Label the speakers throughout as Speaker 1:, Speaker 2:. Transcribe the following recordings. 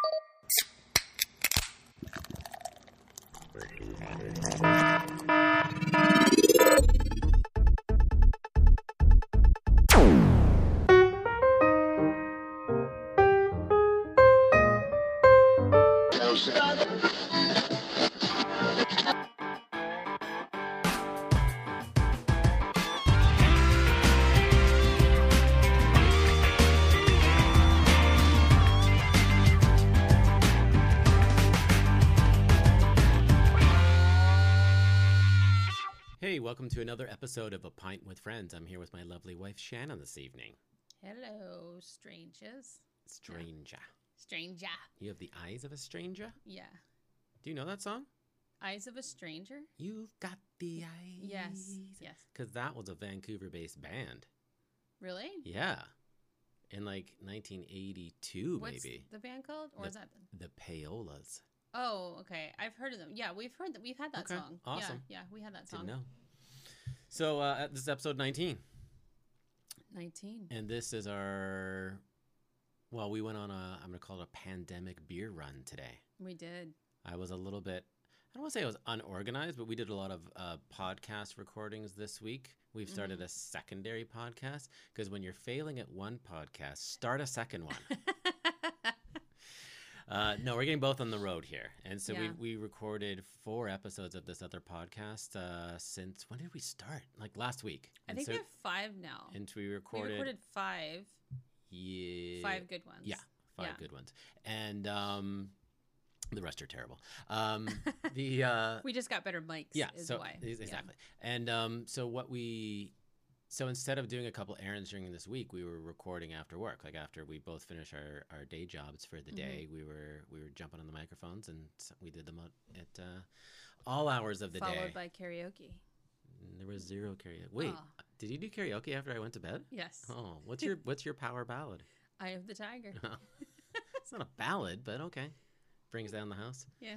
Speaker 1: Hey, welcome to another episode of A Pint with Friends. I'm here with my lovely wife, Shannon, this evening.
Speaker 2: Hello, strangers.
Speaker 1: Stranger.
Speaker 2: Stranger.
Speaker 1: You have the eyes of a stranger?
Speaker 2: Yeah.
Speaker 1: Do you know that song?
Speaker 2: Eyes of a Stranger?
Speaker 1: You've got the eyes.
Speaker 2: Yes.
Speaker 1: Because that was a Vancouver-based band.
Speaker 2: Really?
Speaker 1: Yeah. In like 1982,
Speaker 2: What's
Speaker 1: maybe.
Speaker 2: the band called? Or is that
Speaker 1: The Payolas.
Speaker 2: Oh, okay. I've heard of them. Yeah, we've heard that. We've had that song.
Speaker 1: Awesome.
Speaker 2: Yeah, we had that song.
Speaker 1: Didn't know. So this is episode 19.
Speaker 2: 19.
Speaker 1: And this is our... Well, we went on I'm going to call it a pandemic beer run today.
Speaker 2: We did.
Speaker 1: I was a little bit, I don't want to say I was unorganized, but we did a lot of podcast recordings this week. We've started a secondary podcast because when you're failing at one podcast, start a second one. No, we're getting both on the road here. And so we recorded 4 episodes of this other podcast since, when did we start? Like last week.
Speaker 2: I think we have 5 now.
Speaker 1: And we recorded
Speaker 2: 5.
Speaker 1: Yeah.
Speaker 2: 5 good ones.
Speaker 1: Yeah, 5 good ones. And the rest are terrible.
Speaker 2: We just got better mics.
Speaker 1: Yeah,
Speaker 2: is
Speaker 1: so
Speaker 2: why.
Speaker 1: exactly. And so instead of doing a couple errands during this week, we were recording after work. Like after we both finished our day jobs for the day, we were jumping on the microphones and we did them at all hours of the day.
Speaker 2: Followed by karaoke.
Speaker 1: There was 0 karaoke. Wait, did you do karaoke after I went to bed?
Speaker 2: Yes.
Speaker 1: Oh, what's your power ballad?
Speaker 2: Eye of the Tiger.
Speaker 1: It's not a ballad, but okay. Brings down the house.
Speaker 2: Yeah.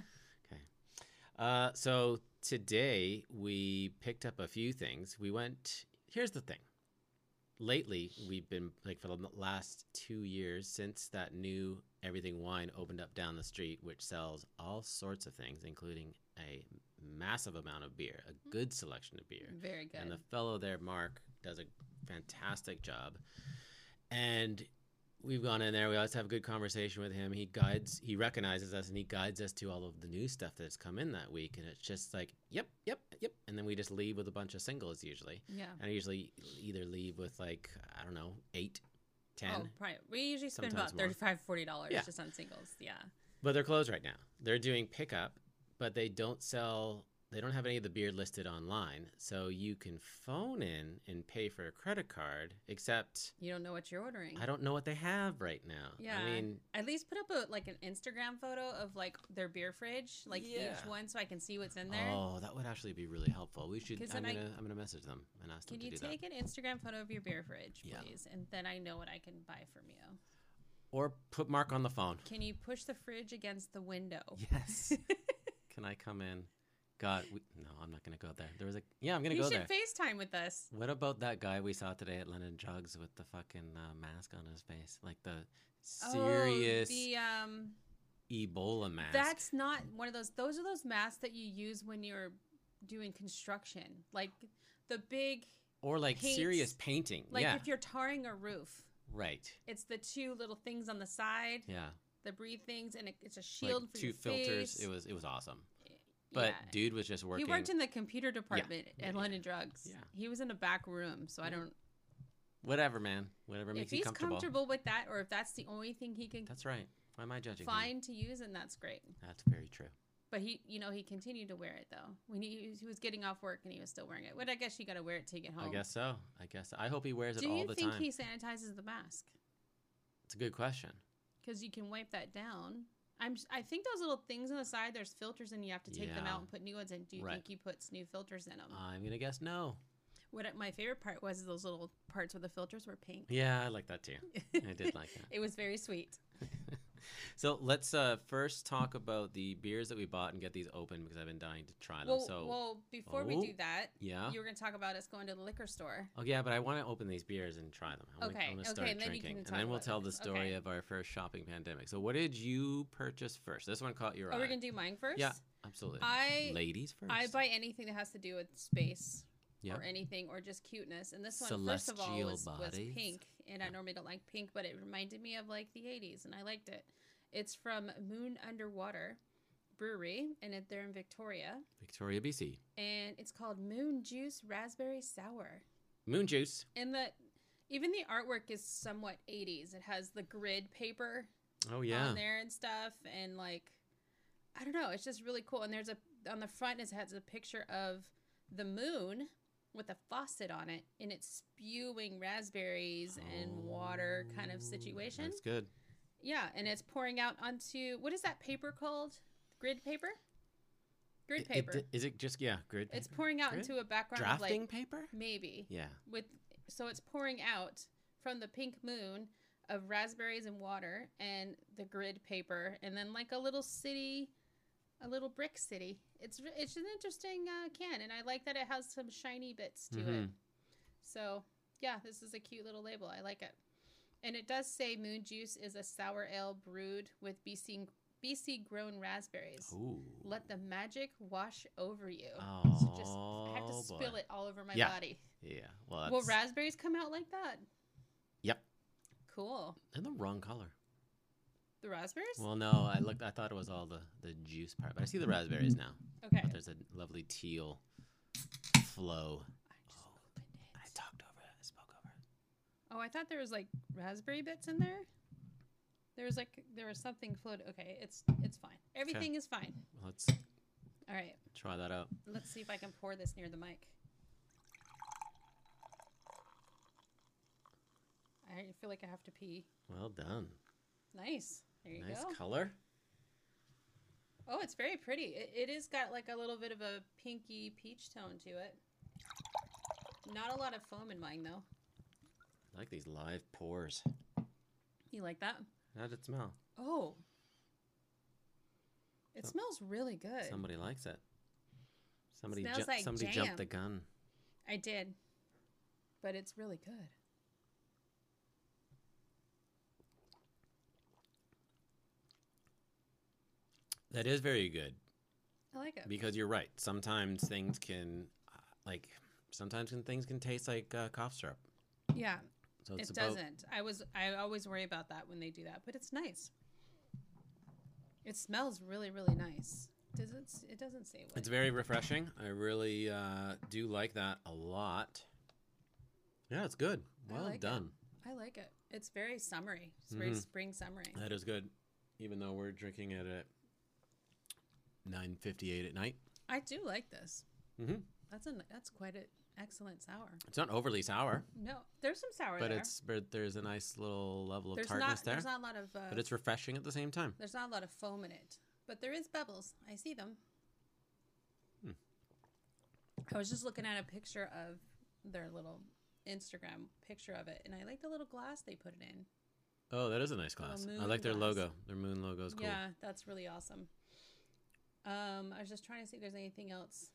Speaker 1: Okay. So today we picked up a few things. Here's the thing. Lately, we've been, like for the last 2 years, since that new Everything Wine opened up down the street, which sells all sorts of things, including a massive amount of beer, a good selection of beer.
Speaker 2: Very good.
Speaker 1: And the fellow there, Mark, does a fantastic job. And we've gone in there. We always have a good conversation with him. He recognizes us, and he guides us to all of the new stuff that's come in that week. And it's just like, yep. And then we just leave with a bunch of singles usually.
Speaker 2: Yeah.
Speaker 1: And I usually either leave with like, I don't know, 8, 10.
Speaker 2: Oh, probably. We usually spend
Speaker 1: Sometimes
Speaker 2: about $35, $40
Speaker 1: Yeah.
Speaker 2: just on singles. Yeah.
Speaker 1: But they're closed right now. They're doing pickup, but they don't have any of the beer listed online. So you can phone in and pay for a credit card, except
Speaker 2: You don't know what you're ordering.
Speaker 1: I don't know what they have right now.
Speaker 2: Yeah.
Speaker 1: I mean,
Speaker 2: at least put up an Instagram photo of like their beer fridge, like each one, so I can see what's in there.
Speaker 1: oh, that would actually be really helpful. We should.
Speaker 2: 'Cause
Speaker 1: I'm
Speaker 2: then
Speaker 1: gonna message them and ask them
Speaker 2: Can
Speaker 1: to
Speaker 2: you
Speaker 1: do
Speaker 2: take
Speaker 1: that.
Speaker 2: an Instagram photo of your beer fridge,
Speaker 1: Yeah.
Speaker 2: please? And then I know what I can buy from you.
Speaker 1: Or put Mark on the phone.
Speaker 2: Can you push the fridge against the window?
Speaker 1: Yes. Can I come in? God, no, I'm not gonna go there. I'm gonna
Speaker 2: You
Speaker 1: go
Speaker 2: should
Speaker 1: there.
Speaker 2: FaceTime with us.
Speaker 1: What about that guy we saw today at Lennon Jugs with the fucking mask on his face, like the serious Ebola mask?
Speaker 2: That's not one of those. Those are those masks that you use when you're doing construction, like the big.
Speaker 1: Or like
Speaker 2: paints,
Speaker 1: serious painting.
Speaker 2: Like
Speaker 1: yeah.
Speaker 2: if you're tarring a roof.
Speaker 1: Right.
Speaker 2: It's the 2 little things on the side.
Speaker 1: Yeah.
Speaker 2: The breathe things, and it's a shield
Speaker 1: like
Speaker 2: for
Speaker 1: 2
Speaker 2: your
Speaker 1: filters.
Speaker 2: face.
Speaker 1: It was awesome. But dude was just working.
Speaker 2: He worked in the computer department at London Drugs.
Speaker 1: Yeah.
Speaker 2: He was in a back room, so I don't.
Speaker 1: Whatever, man. Whatever makes you comfortable.
Speaker 2: If he's comfortable with that, or if that's the only thing he can.
Speaker 1: That's right. Why am I judging him?
Speaker 2: Find to use, and that's great.
Speaker 1: That's very true.
Speaker 2: But he continued to wear it though. When he was getting off work, and he was still wearing it. But I guess you got to wear it to get home.
Speaker 1: I guess so. I hope he wears it all the time.
Speaker 2: Do you think he sanitizes the mask?
Speaker 1: It's a good question.
Speaker 2: Because you can wipe that down. I think those little things on the side, there's filters, and you have to take them out and put new ones in. Do you think he puts new filters in them?
Speaker 1: I'm gonna guess no.
Speaker 2: What my favorite part was those little parts where the filters were pink.
Speaker 1: Yeah, I like that too. I did like that.
Speaker 2: It was very sweet.
Speaker 1: So let's first talk about the beers that we bought and get these open because I've been dying to try them.
Speaker 2: Well, before we do that,
Speaker 1: yeah,
Speaker 2: you were going to talk about us going to the liquor store.
Speaker 1: Oh yeah, but I want to open these beers and try them. I'm gonna start
Speaker 2: and then
Speaker 1: drinking, and then we'll tell the story of our first shopping pandemic. So what did you purchase first? This one caught your eye.
Speaker 2: Are we gonna do mine first?
Speaker 1: Yeah, absolutely. Ladies first.
Speaker 2: I buy anything that has to do with space. Or anything, or just cuteness. And this one, first of all, was pink. And I normally don't like pink, but it reminded me of like the 80s, and I liked it. It's from Moon Underwater Brewery, and they're in Victoria.
Speaker 1: Victoria, BC.
Speaker 2: And it's called Moon Juice Raspberry Sour.
Speaker 1: Moon Juice.
Speaker 2: And even the artwork is somewhat 80s. It has the grid paper on there and stuff. And like, I don't know, it's just really cool. And on the front, it has a picture of the moon with a faucet on it, and it's spewing raspberries and water kind of situation.
Speaker 1: That's good.
Speaker 2: Yeah, and it's pouring out onto, what is that paper called? Grid paper? Grid paper.
Speaker 1: Is it just, grid paper?
Speaker 2: It's pouring out into a background
Speaker 1: drafting
Speaker 2: of
Speaker 1: paper?
Speaker 2: Maybe.
Speaker 1: Yeah.
Speaker 2: So it's pouring out from the pink moon of raspberries and water and the grid paper, and then like a little brick city. It's an interesting can, and I like that it has some shiny bits to it. So, yeah, this is a cute little label. I like it. And it does say Moon Juice is a sour ale brewed with BC grown raspberries.
Speaker 1: Ooh.
Speaker 2: Let the magic wash over you.
Speaker 1: Oh,
Speaker 2: I have to spill it all over my body.
Speaker 1: Yeah. Well,
Speaker 2: will raspberries come out like that?
Speaker 1: Yep.
Speaker 2: Cool.
Speaker 1: And the wrong color.
Speaker 2: The raspberries?
Speaker 1: Well, no, I thought it was all the juice part, but I see the raspberries now.
Speaker 2: Okay.
Speaker 1: But there's a lovely teal flow. I talked over it. I spoke over it.
Speaker 2: Oh, I thought there was like raspberry bits in there. There was something floating. Okay, it's fine. Everything is fine.
Speaker 1: Let's
Speaker 2: all right.
Speaker 1: Try that out.
Speaker 2: Let's see if I can pour this near the mic. I feel like I have to pee.
Speaker 1: Well done.
Speaker 2: Nice. There you go.
Speaker 1: Nice color.
Speaker 2: Oh, it's very pretty. It is got like a little bit of a pinky peach tone to it. Not a lot of foam in mine, though.
Speaker 1: I like these live pours.
Speaker 2: You like that?
Speaker 1: How did it smell?
Speaker 2: Oh. It smells really good.
Speaker 1: Somebody likes it. Somebody
Speaker 2: jam.
Speaker 1: Jumped the gun.
Speaker 2: I did. But it's really good.
Speaker 1: That is very good.
Speaker 2: I like it.
Speaker 1: Because you're right. Sometimes things can, things can taste like cough syrup.
Speaker 2: Yeah.
Speaker 1: So
Speaker 2: it doesn't. I always worry about that when they do that, but it's nice. It smells really, really nice. It doesn't say what.
Speaker 1: It's very refreshing. I really do like that a lot. Yeah, it's good. Well done.
Speaker 2: I like it. It's very summery. It's very spring summery.
Speaker 1: That is good. Even though we're drinking it at 9:58 at night.
Speaker 2: I do like this.
Speaker 1: Mm-hmm.
Speaker 2: That's quite an excellent sour.
Speaker 1: It's not overly sour.
Speaker 2: No, there's some sour there.
Speaker 1: But there's a nice little level of tartness there.
Speaker 2: There's not a lot of...
Speaker 1: but it's refreshing at the same time.
Speaker 2: There's not a lot of foam in it. But there is bubbles. I see them. I was just looking at a picture of their little Instagram picture of it, and I like the little glass they put it in.
Speaker 1: Oh, that is a nice glass. I like their logo. Their moon logo is cool.
Speaker 2: Yeah, that's really awesome. I was just trying to see if there's anything else.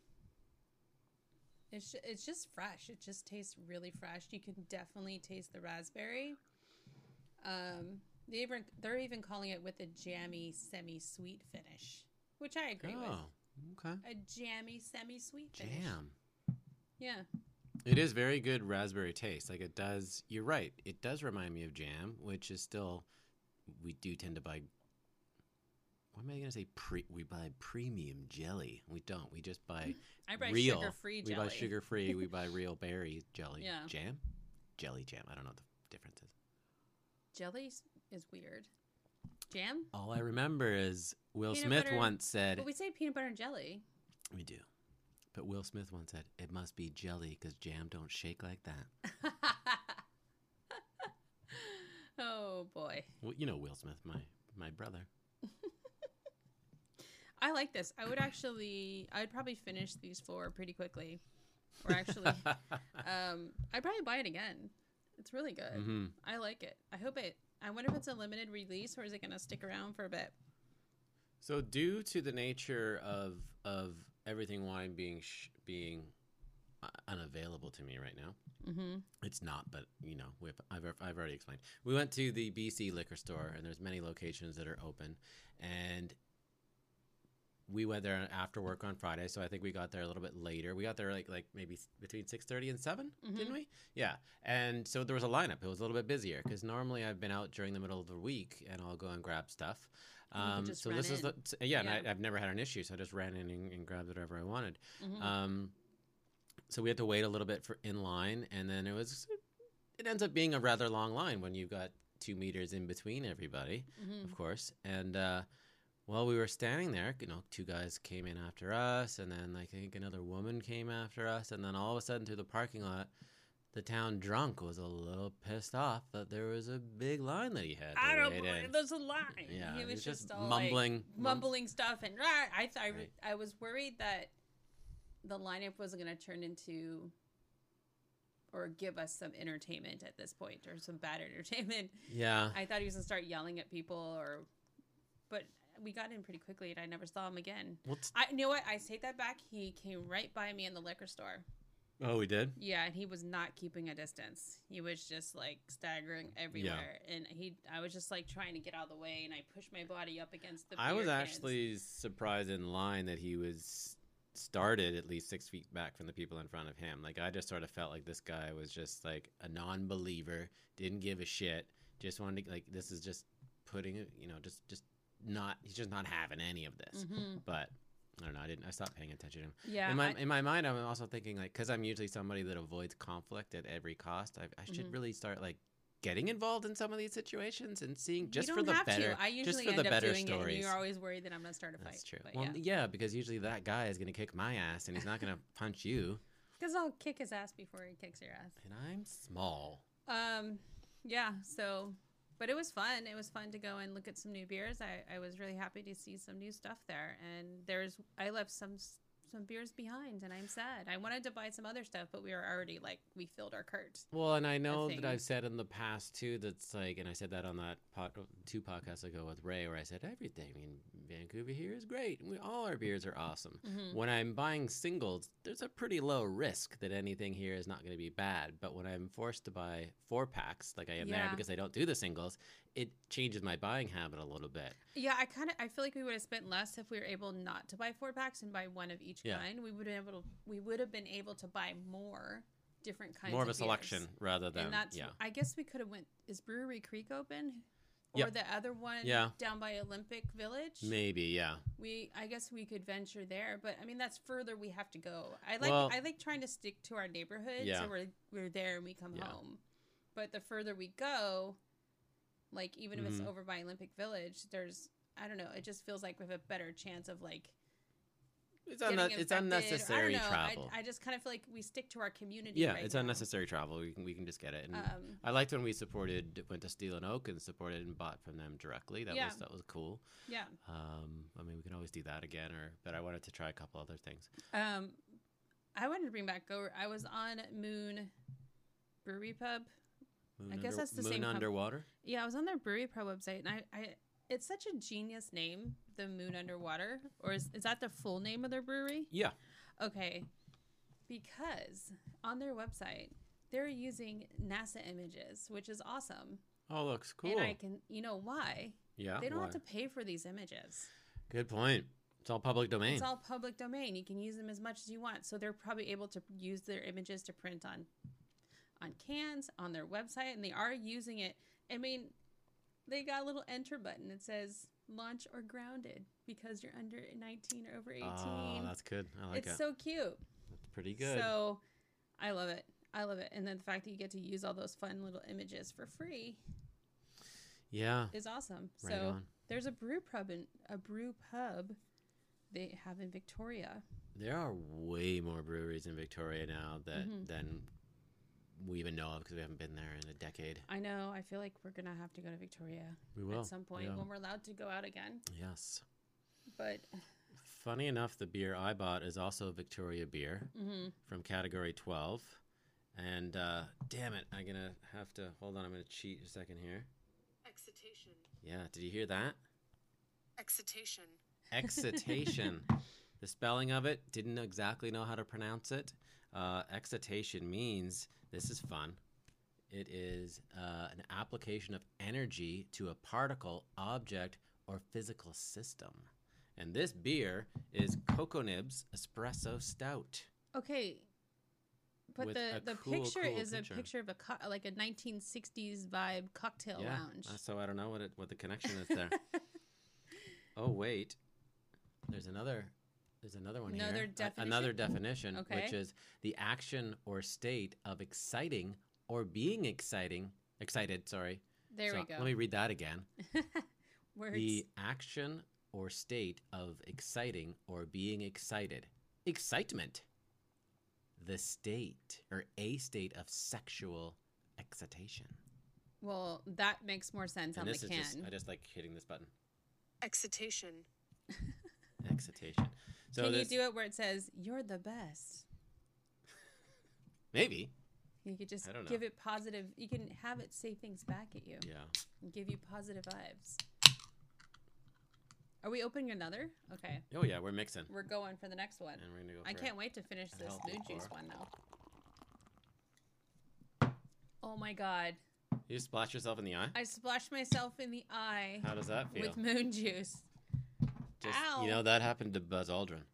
Speaker 2: It's just fresh. It just tastes really fresh. You can definitely taste the raspberry. They're even calling it with a jammy, semi-sweet finish, which I agree with.
Speaker 1: Oh, okay.
Speaker 2: A jammy, semi-sweet finish.
Speaker 1: Jam.
Speaker 2: Yeah.
Speaker 1: It is very good raspberry taste. Like it does. You're right. It does remind me of jam, which is still. We do tend to buy. What am I going to say? We buy premium jelly. We don't. We just buy
Speaker 2: I buy
Speaker 1: real.
Speaker 2: Sugar-free jelly.
Speaker 1: We buy sugar-free. We buy real berry jelly.
Speaker 2: Yeah.
Speaker 1: Jam? Jelly jam. I don't know what the difference is.
Speaker 2: Jelly is weird. Jam?
Speaker 1: All I remember is Will
Speaker 2: Peanut
Speaker 1: Smith
Speaker 2: butter,
Speaker 1: once said...
Speaker 2: But we say peanut butter and jelly.
Speaker 1: We do. But Will Smith once said, it must be jelly because jam don't shake like that.
Speaker 2: Oh, boy.
Speaker 1: Well, you know Will Smith, my brother.
Speaker 2: I like this. I'd probably finish these 4 pretty quickly. Or actually, I'd probably buy it again. It's really good.
Speaker 1: Mm-hmm.
Speaker 2: I like it. I I wonder if it's a limited release or is it going to stick around for a bit?
Speaker 1: So due to the nature of everything wine being unavailable to me right now, it's not. But I've already explained. We went to the BC liquor store, and there's many locations that are open, and we went there after work on Friday. So I think we got there a little bit later. We got there like maybe between 6:30 and 7, didn't we? Yeah. And so there was a lineup. It was a little bit busier because normally I've been out during the middle of the week and I'll go and grab stuff.
Speaker 2: Just
Speaker 1: so
Speaker 2: run
Speaker 1: this is
Speaker 2: in.
Speaker 1: and I've never had an issue, so I just ran in and grabbed whatever I wanted. So we had to wait a little bit in line, and then it ends up being a rather long line when you've got 2 meters in between everybody, of course. And while we were standing there, 2 guys came in after us, and then I think another woman came after us, and then all of a sudden through the parking lot, the town drunk was a little pissed off that there was a big line that he had to
Speaker 2: I don't
Speaker 1: wait
Speaker 2: believe
Speaker 1: in.
Speaker 2: there's a line.
Speaker 1: Yeah,
Speaker 2: He was just all
Speaker 1: mumbling.
Speaker 2: mumbling stuff, and I was worried that the lineup wasn't going to turn into or give us some entertainment at this point, or some bad entertainment.
Speaker 1: Yeah.
Speaker 2: I thought he was going to start yelling at people, but we got in pretty quickly, and I never saw him again. You know what? I take that back. He came right by me in the liquor store.
Speaker 1: Oh, we did?
Speaker 2: Yeah, and he was not keeping a distance. He was just like staggering everywhere, and I was just like trying to get out of the way, and I pushed my body up against the.
Speaker 1: I was
Speaker 2: cans.
Speaker 1: actually surprised in line that he was started at least 6 feet back from the people in front of him. Like, I just sort of felt like this guy was just like a non-believer, didn't give a shit, just wanted to, like, this is just putting it, just not, he's just not having any of this. But I don't know. I stopped paying attention to him.
Speaker 2: Yeah.
Speaker 1: In my mind, I'm also thinking, like, because I'm usually somebody that avoids conflict at every cost, I should really start, like, getting involved in some of these situations and seeing just for the better.
Speaker 2: I usually
Speaker 1: just for
Speaker 2: end
Speaker 1: the
Speaker 2: up
Speaker 1: better
Speaker 2: doing
Speaker 1: stories.
Speaker 2: it, and you're always worried that I'm going to start a fight.
Speaker 1: That's true.
Speaker 2: But
Speaker 1: Well, yeah, because usually that guy is going to kick my ass, and he's not going to punch you.
Speaker 2: Because I'll kick his ass before he kicks your ass.
Speaker 1: And I'm small.
Speaker 2: Yeah. So, but it was fun. It was fun to go and look at some new beers. I was really happy to see some new stuff there, and I left some beers behind, and I'm sad. I wanted to buy some other stuff, but we were already we filled our cart.
Speaker 1: Well, and I know that I've said in the past too, that's like, and I said that on that 2 podcasts ago with Ray, where I said everything in Vancouver here is great. All our beers are awesome. When I'm buying singles, there's a pretty low risk that anything here is not going to be bad. But when I'm forced to buy 4-packs, like I am there because I don't do the singles, it changes my buying habit a little bit.
Speaker 2: Yeah, I feel like we would have spent less if we were able not to buy 4-packs and buy one of each kind. We would have been able to buy more different kinds.
Speaker 1: More of a
Speaker 2: beers.
Speaker 1: Selection rather than.
Speaker 2: And that's, I guess we could have went. Is Brewery Creek open? Or the other one down by Olympic Village?
Speaker 1: Maybe, yeah.
Speaker 2: I guess we could venture there, but I mean that's further we have to go. I like trying to stick to our neighborhood, so we're there and we come home. But the further we go, like even if it's over by Olympic Village, I don't know, it just feels like we have a better chance of like
Speaker 1: it's unnecessary travel.
Speaker 2: I just kind of feel like we stick to our community.
Speaker 1: Yeah,
Speaker 2: right
Speaker 1: it's
Speaker 2: now.
Speaker 1: unnecessary travel. We can just get it. And I liked when we went to Steel and Oak and supported and bought from them directly. That was cool.
Speaker 2: Yeah.
Speaker 1: I mean, we can always do that again. But I wanted to try a couple other things.
Speaker 2: I wanted to bring back. I was on Moon Brewery Pub. I guess that's the same.
Speaker 1: Moon Underwater.
Speaker 2: Yeah, I was on their Brewery Pub website, and I it's such a genius name, the Moon Underwater. Or is that the full name of their brewery?
Speaker 1: Yeah.
Speaker 2: Okay. Because on their website, they're using NASA images, which is awesome.
Speaker 1: Oh, looks cool.
Speaker 2: And you know why?
Speaker 1: Yeah.
Speaker 2: They don't have to pay for these images.
Speaker 1: Good point. It's all public domain.
Speaker 2: It's all public domain. You can use them as much as you want. So they're probably able to use their images to print on cans, on their website, and they are using it. I mean, they got a little enter button. It says launch or grounded because you're under 19 or over 18.
Speaker 1: Oh, that's good. I like it.
Speaker 2: It's so cute.
Speaker 1: That's pretty good.
Speaker 2: So I love it. And then the fact that you get to use all those fun little images for free.
Speaker 1: Yeah.
Speaker 2: Is awesome.
Speaker 1: Right
Speaker 2: so
Speaker 1: on.
Speaker 2: There's a brew pub they have in Victoria.
Speaker 1: There are way more breweries in Victoria now than we even know of because we haven't been there in a decade.
Speaker 2: I know. I feel like we're going to have to go to Victoria at some point when we're allowed to go out again.
Speaker 1: Yes.
Speaker 2: But
Speaker 1: funny enough, the beer I bought is also Victoria beer from Category 12. And damn it, I'm going to have to, hold on, I'm going to cheat a second here.
Speaker 2: I
Speaker 3: Excitation.
Speaker 1: Yeah, did you hear that?
Speaker 3: Excitation.
Speaker 1: Excitation. The spelling of it, didn't exactly know how to pronounce it. Excitation means, this is fun, it is an application of energy to a particle, object, or physical system. And this beer is Cocoa Nibs Espresso Stout.
Speaker 2: Okay. But
Speaker 1: With
Speaker 2: the
Speaker 1: a cool
Speaker 2: picture is
Speaker 1: picture.
Speaker 2: a picture of like a 1960s vibe cocktail lounge.
Speaker 1: So I don't know what the connection is there. Oh, wait. There's another one
Speaker 2: Another
Speaker 1: here.
Speaker 2: definition?
Speaker 1: Another definition,
Speaker 2: Okay.
Speaker 1: which is the action or state of exciting or being excited, sorry.
Speaker 2: There
Speaker 1: So
Speaker 2: we go.
Speaker 1: Let me read that again.
Speaker 2: Words.
Speaker 1: The action or state of exciting or being excited. Excitement. The state or a state of sexual excitation.
Speaker 2: Well, that makes more sense on
Speaker 1: And
Speaker 2: the
Speaker 1: this is
Speaker 2: can.
Speaker 1: I just like hitting this button.
Speaker 3: Excitation.
Speaker 1: Excitation. So
Speaker 2: Can you
Speaker 1: this,
Speaker 2: do it where it says, "You're the best"?
Speaker 1: maybe.
Speaker 2: You could just
Speaker 1: I don't know.
Speaker 2: give it positive. You can have it say things back at you
Speaker 1: Yeah.
Speaker 2: and give you positive vibes. Are we opening another? Okay.
Speaker 1: Oh yeah, we're mixing.
Speaker 2: We're going for the next one.
Speaker 1: And we're gonna go
Speaker 2: I
Speaker 1: for
Speaker 2: can't wait to finish
Speaker 1: a
Speaker 2: this
Speaker 1: healthy
Speaker 2: moon juice
Speaker 1: pour.
Speaker 2: one now. Oh my god.
Speaker 1: You splash yourself in the eye?
Speaker 2: I splashed myself in the eye
Speaker 1: How does that feel?
Speaker 2: with moon juice.
Speaker 1: Just,
Speaker 2: Ow.
Speaker 1: You know, that happened to Buzz Aldrin.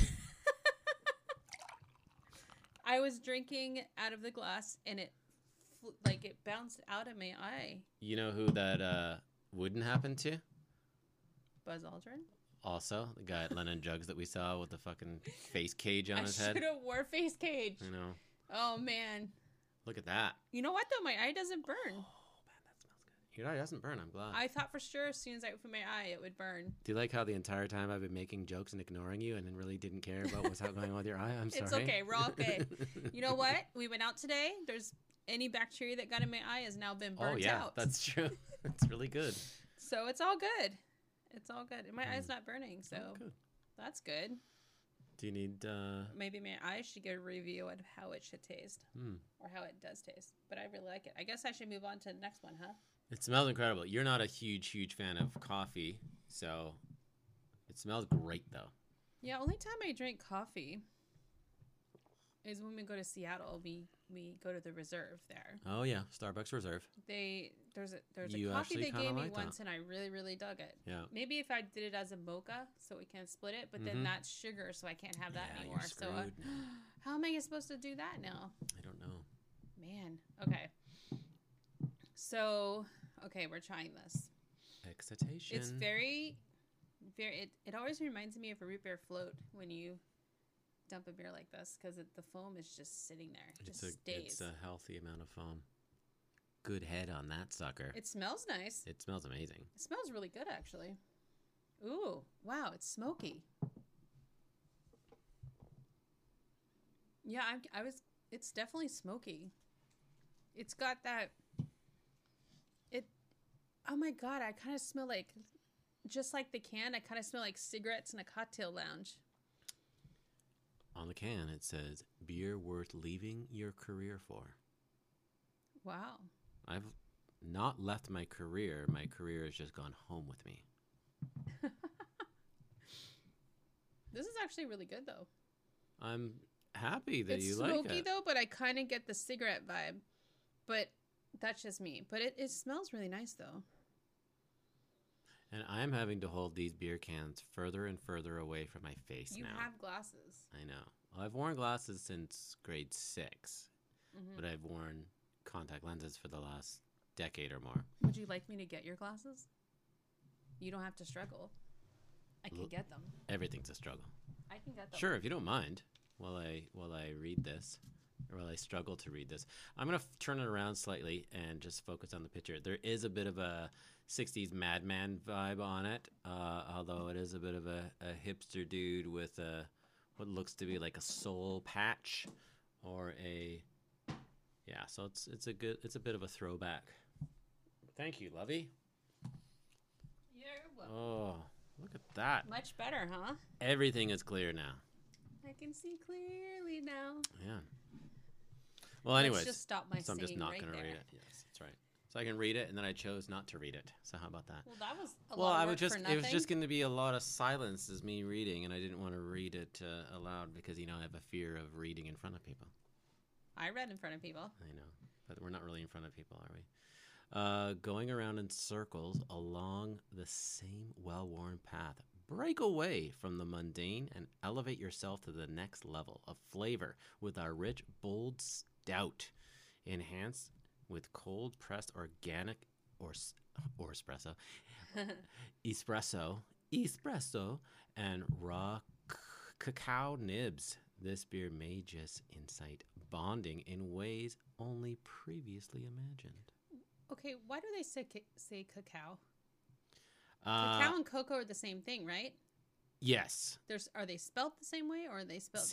Speaker 2: I was drinking out of the glass and it it bounced out of my eye.
Speaker 1: You know who that wouldn't happen to?
Speaker 2: Buzz Aldrin?
Speaker 1: Also, the guy at Lennon Jugs that we saw with the fucking face cage on
Speaker 2: I
Speaker 1: his
Speaker 2: should
Speaker 1: head.
Speaker 2: have wore face cage.
Speaker 1: I know.
Speaker 2: Oh man.
Speaker 1: Look at that.
Speaker 2: You know what though? My eye doesn't burn.
Speaker 1: Oh, man, that smells good. Your eye doesn't burn. I'm glad.
Speaker 2: I thought for sure as soon as I opened my eye it would burn.
Speaker 1: Do you like how the entire time I've been making jokes and ignoring you and then really didn't care about what's going on with your eye? I'm sorry.
Speaker 2: It's okay. We're all okay. You know what? We went out today. There's any bacteria that got in my eye has now been burnt
Speaker 1: Oh, yeah.
Speaker 2: out.
Speaker 1: That's true. That's really good.
Speaker 2: So it's all good. It's all good. And my eye's not burning, so
Speaker 1: Oh, good.
Speaker 2: that's good.
Speaker 1: Do you need...
Speaker 2: Maybe my eyes should get a review of how it should taste or how it does taste. But I really like it. I guess I should move on to the next one, huh?
Speaker 1: It smells incredible. You're not a huge fan of coffee, so it smells great, though.
Speaker 2: Yeah, only time I drink coffee is when we go to Seattle. We go to the Reserve there.
Speaker 1: Oh, yeah. Starbucks Reserve.
Speaker 2: There's a
Speaker 1: You
Speaker 2: coffee
Speaker 1: actually
Speaker 2: they
Speaker 1: kinda
Speaker 2: gave me
Speaker 1: like that.
Speaker 2: once, and I really dug it.
Speaker 1: Yeah.
Speaker 2: Maybe if I did it as a mocha, so we can split it, but then that's sugar, so I can't have that
Speaker 1: Yeah,
Speaker 2: anymore.
Speaker 1: you're
Speaker 2: So
Speaker 1: screwed.
Speaker 2: how am I supposed to do that now?
Speaker 1: I don't know.
Speaker 2: Man. Okay. So, okay, we're trying this.
Speaker 1: Excitation.
Speaker 2: It's very it always reminds me of a root beer float when you dump a beer like this because the foam is just sitting there. It just stays.
Speaker 1: It's a healthy amount of foam. Good head on that sucker.
Speaker 2: It smells nice.
Speaker 1: It smells amazing.
Speaker 2: It smells really good, actually. Ooh, wow, it's smoky. Yeah, it's definitely smoky. It's got that, oh my God, I kind of smell like, just like the can, I kind of smell like cigarettes in a cocktail lounge.
Speaker 1: On the can, it says, beer worth leaving your career for.
Speaker 2: Wow.
Speaker 1: I've not left my career. My career has just gone home with me.
Speaker 2: This is actually really good, though.
Speaker 1: I'm happy that
Speaker 2: It's
Speaker 1: you like
Speaker 2: smoky,
Speaker 1: it.
Speaker 2: though, but I kind of get the cigarette vibe. But that's just me. But it smells really nice, though.
Speaker 1: And I'm having to hold these beer cans further and further away from my face
Speaker 2: You
Speaker 1: now.
Speaker 2: have glasses.
Speaker 1: I know. Well, I've worn glasses since grade 6, but I've worn contact lenses for the last decade or more.
Speaker 2: Would you like me to get your glasses? You don't have to struggle. I can get them.
Speaker 1: Everything's a struggle.
Speaker 2: I can get them.
Speaker 1: Sure, if you don't mind, while I read this, or while I struggle to read this, I'm gonna turn it around slightly and just focus on the picture. There is a bit of a '60s madman vibe on it, although it is a bit of a hipster dude with what looks to be like a soul patch, or so it's a bit of a throwback. Thank you, Lovey.
Speaker 2: You're welcome.
Speaker 1: Oh, look at that!
Speaker 2: Much better, huh?
Speaker 1: Everything is clear now.
Speaker 2: I can see clearly now.
Speaker 1: Yeah. Well, anyways,
Speaker 2: Let's just stop my
Speaker 1: so I'm just
Speaker 2: singing
Speaker 1: not
Speaker 2: right
Speaker 1: going to
Speaker 2: there.
Speaker 1: read it. Yes, that's right. so I can read it, and then I chose not to read it. So how about that?
Speaker 2: Well, that was a
Speaker 1: Well,
Speaker 2: lot
Speaker 1: I
Speaker 2: of
Speaker 1: would
Speaker 2: work
Speaker 1: just
Speaker 2: for nothing.
Speaker 1: it was just going to be a lot of silence as me reading, and I didn't want to read it aloud because I have a fear of reading in front of people.
Speaker 2: I read in front of people.
Speaker 1: I know, but we're not really in front of people, are we? Going around in circles along the same well-worn path. Break away from the mundane and elevate yourself to the next level of flavor with our rich, bold stout, enhanced with cold-pressed organic or espresso, espresso, and raw cacao nibs. This beer may just incite bonding in ways only previously imagined.
Speaker 2: Okay, why do they say cacao? Cacao and cocoa are the same thing, right?
Speaker 1: Yes.
Speaker 2: Are they spelled the same way, or are they spelled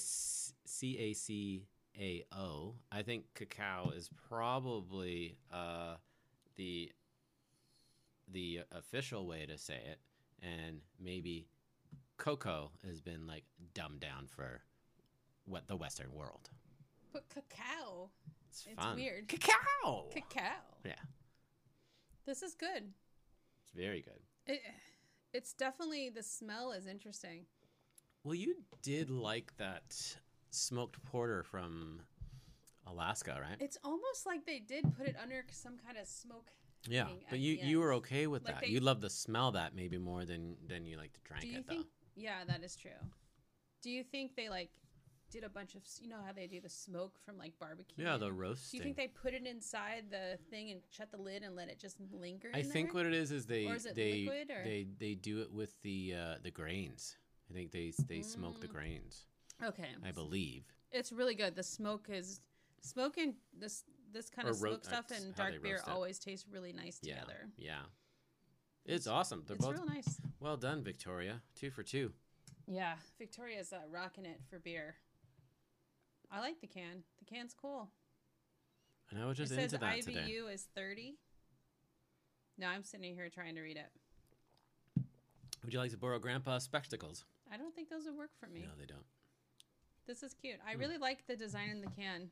Speaker 1: CACAO. I think cacao is probably the official way to say it, and maybe cocoa has been like dumbed down for the Western world.
Speaker 2: But cacao.
Speaker 1: It's
Speaker 2: It's
Speaker 1: fun.
Speaker 2: weird.
Speaker 1: Cacao.
Speaker 2: Cacao.
Speaker 1: Yeah,
Speaker 2: This is good.
Speaker 1: it's very good.
Speaker 2: It's definitely, the smell is interesting.
Speaker 1: Well, you did like that smoked porter from Alaska, right?
Speaker 2: It's almost like they did put it under some kind of smoke.
Speaker 1: Yeah,
Speaker 2: thing
Speaker 1: but
Speaker 2: at
Speaker 1: you
Speaker 2: the
Speaker 1: you were
Speaker 2: end.
Speaker 1: okay with
Speaker 2: Like
Speaker 1: that. You love to smell that maybe more than you like to drink
Speaker 2: Do you
Speaker 1: it,
Speaker 2: think?
Speaker 1: though.
Speaker 2: Yeah, that is true. Do you think they did a bunch of, how they do the smoke from barbecue?
Speaker 1: Yeah, the
Speaker 2: Do
Speaker 1: roasting.
Speaker 2: you think they put it inside the thing and shut the lid and let it just linger?
Speaker 1: I
Speaker 2: in
Speaker 1: think
Speaker 2: there?
Speaker 1: what it is they
Speaker 2: Or is it
Speaker 1: they
Speaker 2: liquid, or?
Speaker 1: they do it with the grains. I think they smoke the grains.
Speaker 2: Okay,
Speaker 1: I believe.
Speaker 2: it's really good. The smoke is smoking this kind
Speaker 1: Or
Speaker 2: of smoke stuff
Speaker 1: that's
Speaker 2: and
Speaker 1: how they
Speaker 2: dark beer
Speaker 1: roast it.
Speaker 2: always tastes really nice
Speaker 1: Yeah,
Speaker 2: together.
Speaker 1: yeah. It's awesome. They're
Speaker 2: It's
Speaker 1: both
Speaker 2: real nice.
Speaker 1: well done, Victoria. 2 for 2.
Speaker 2: Yeah, Victoria's rocking it for beer. I like the can. The can's cool.
Speaker 1: And I was just
Speaker 2: It says
Speaker 1: into that
Speaker 2: IBU
Speaker 1: today.
Speaker 2: is 30. Now I'm sitting here trying to read it.
Speaker 1: Would you like to borrow Grandpa's spectacles?
Speaker 2: I don't think those would work for me.
Speaker 1: No, they don't.
Speaker 2: This is cute. I really like the design in the can.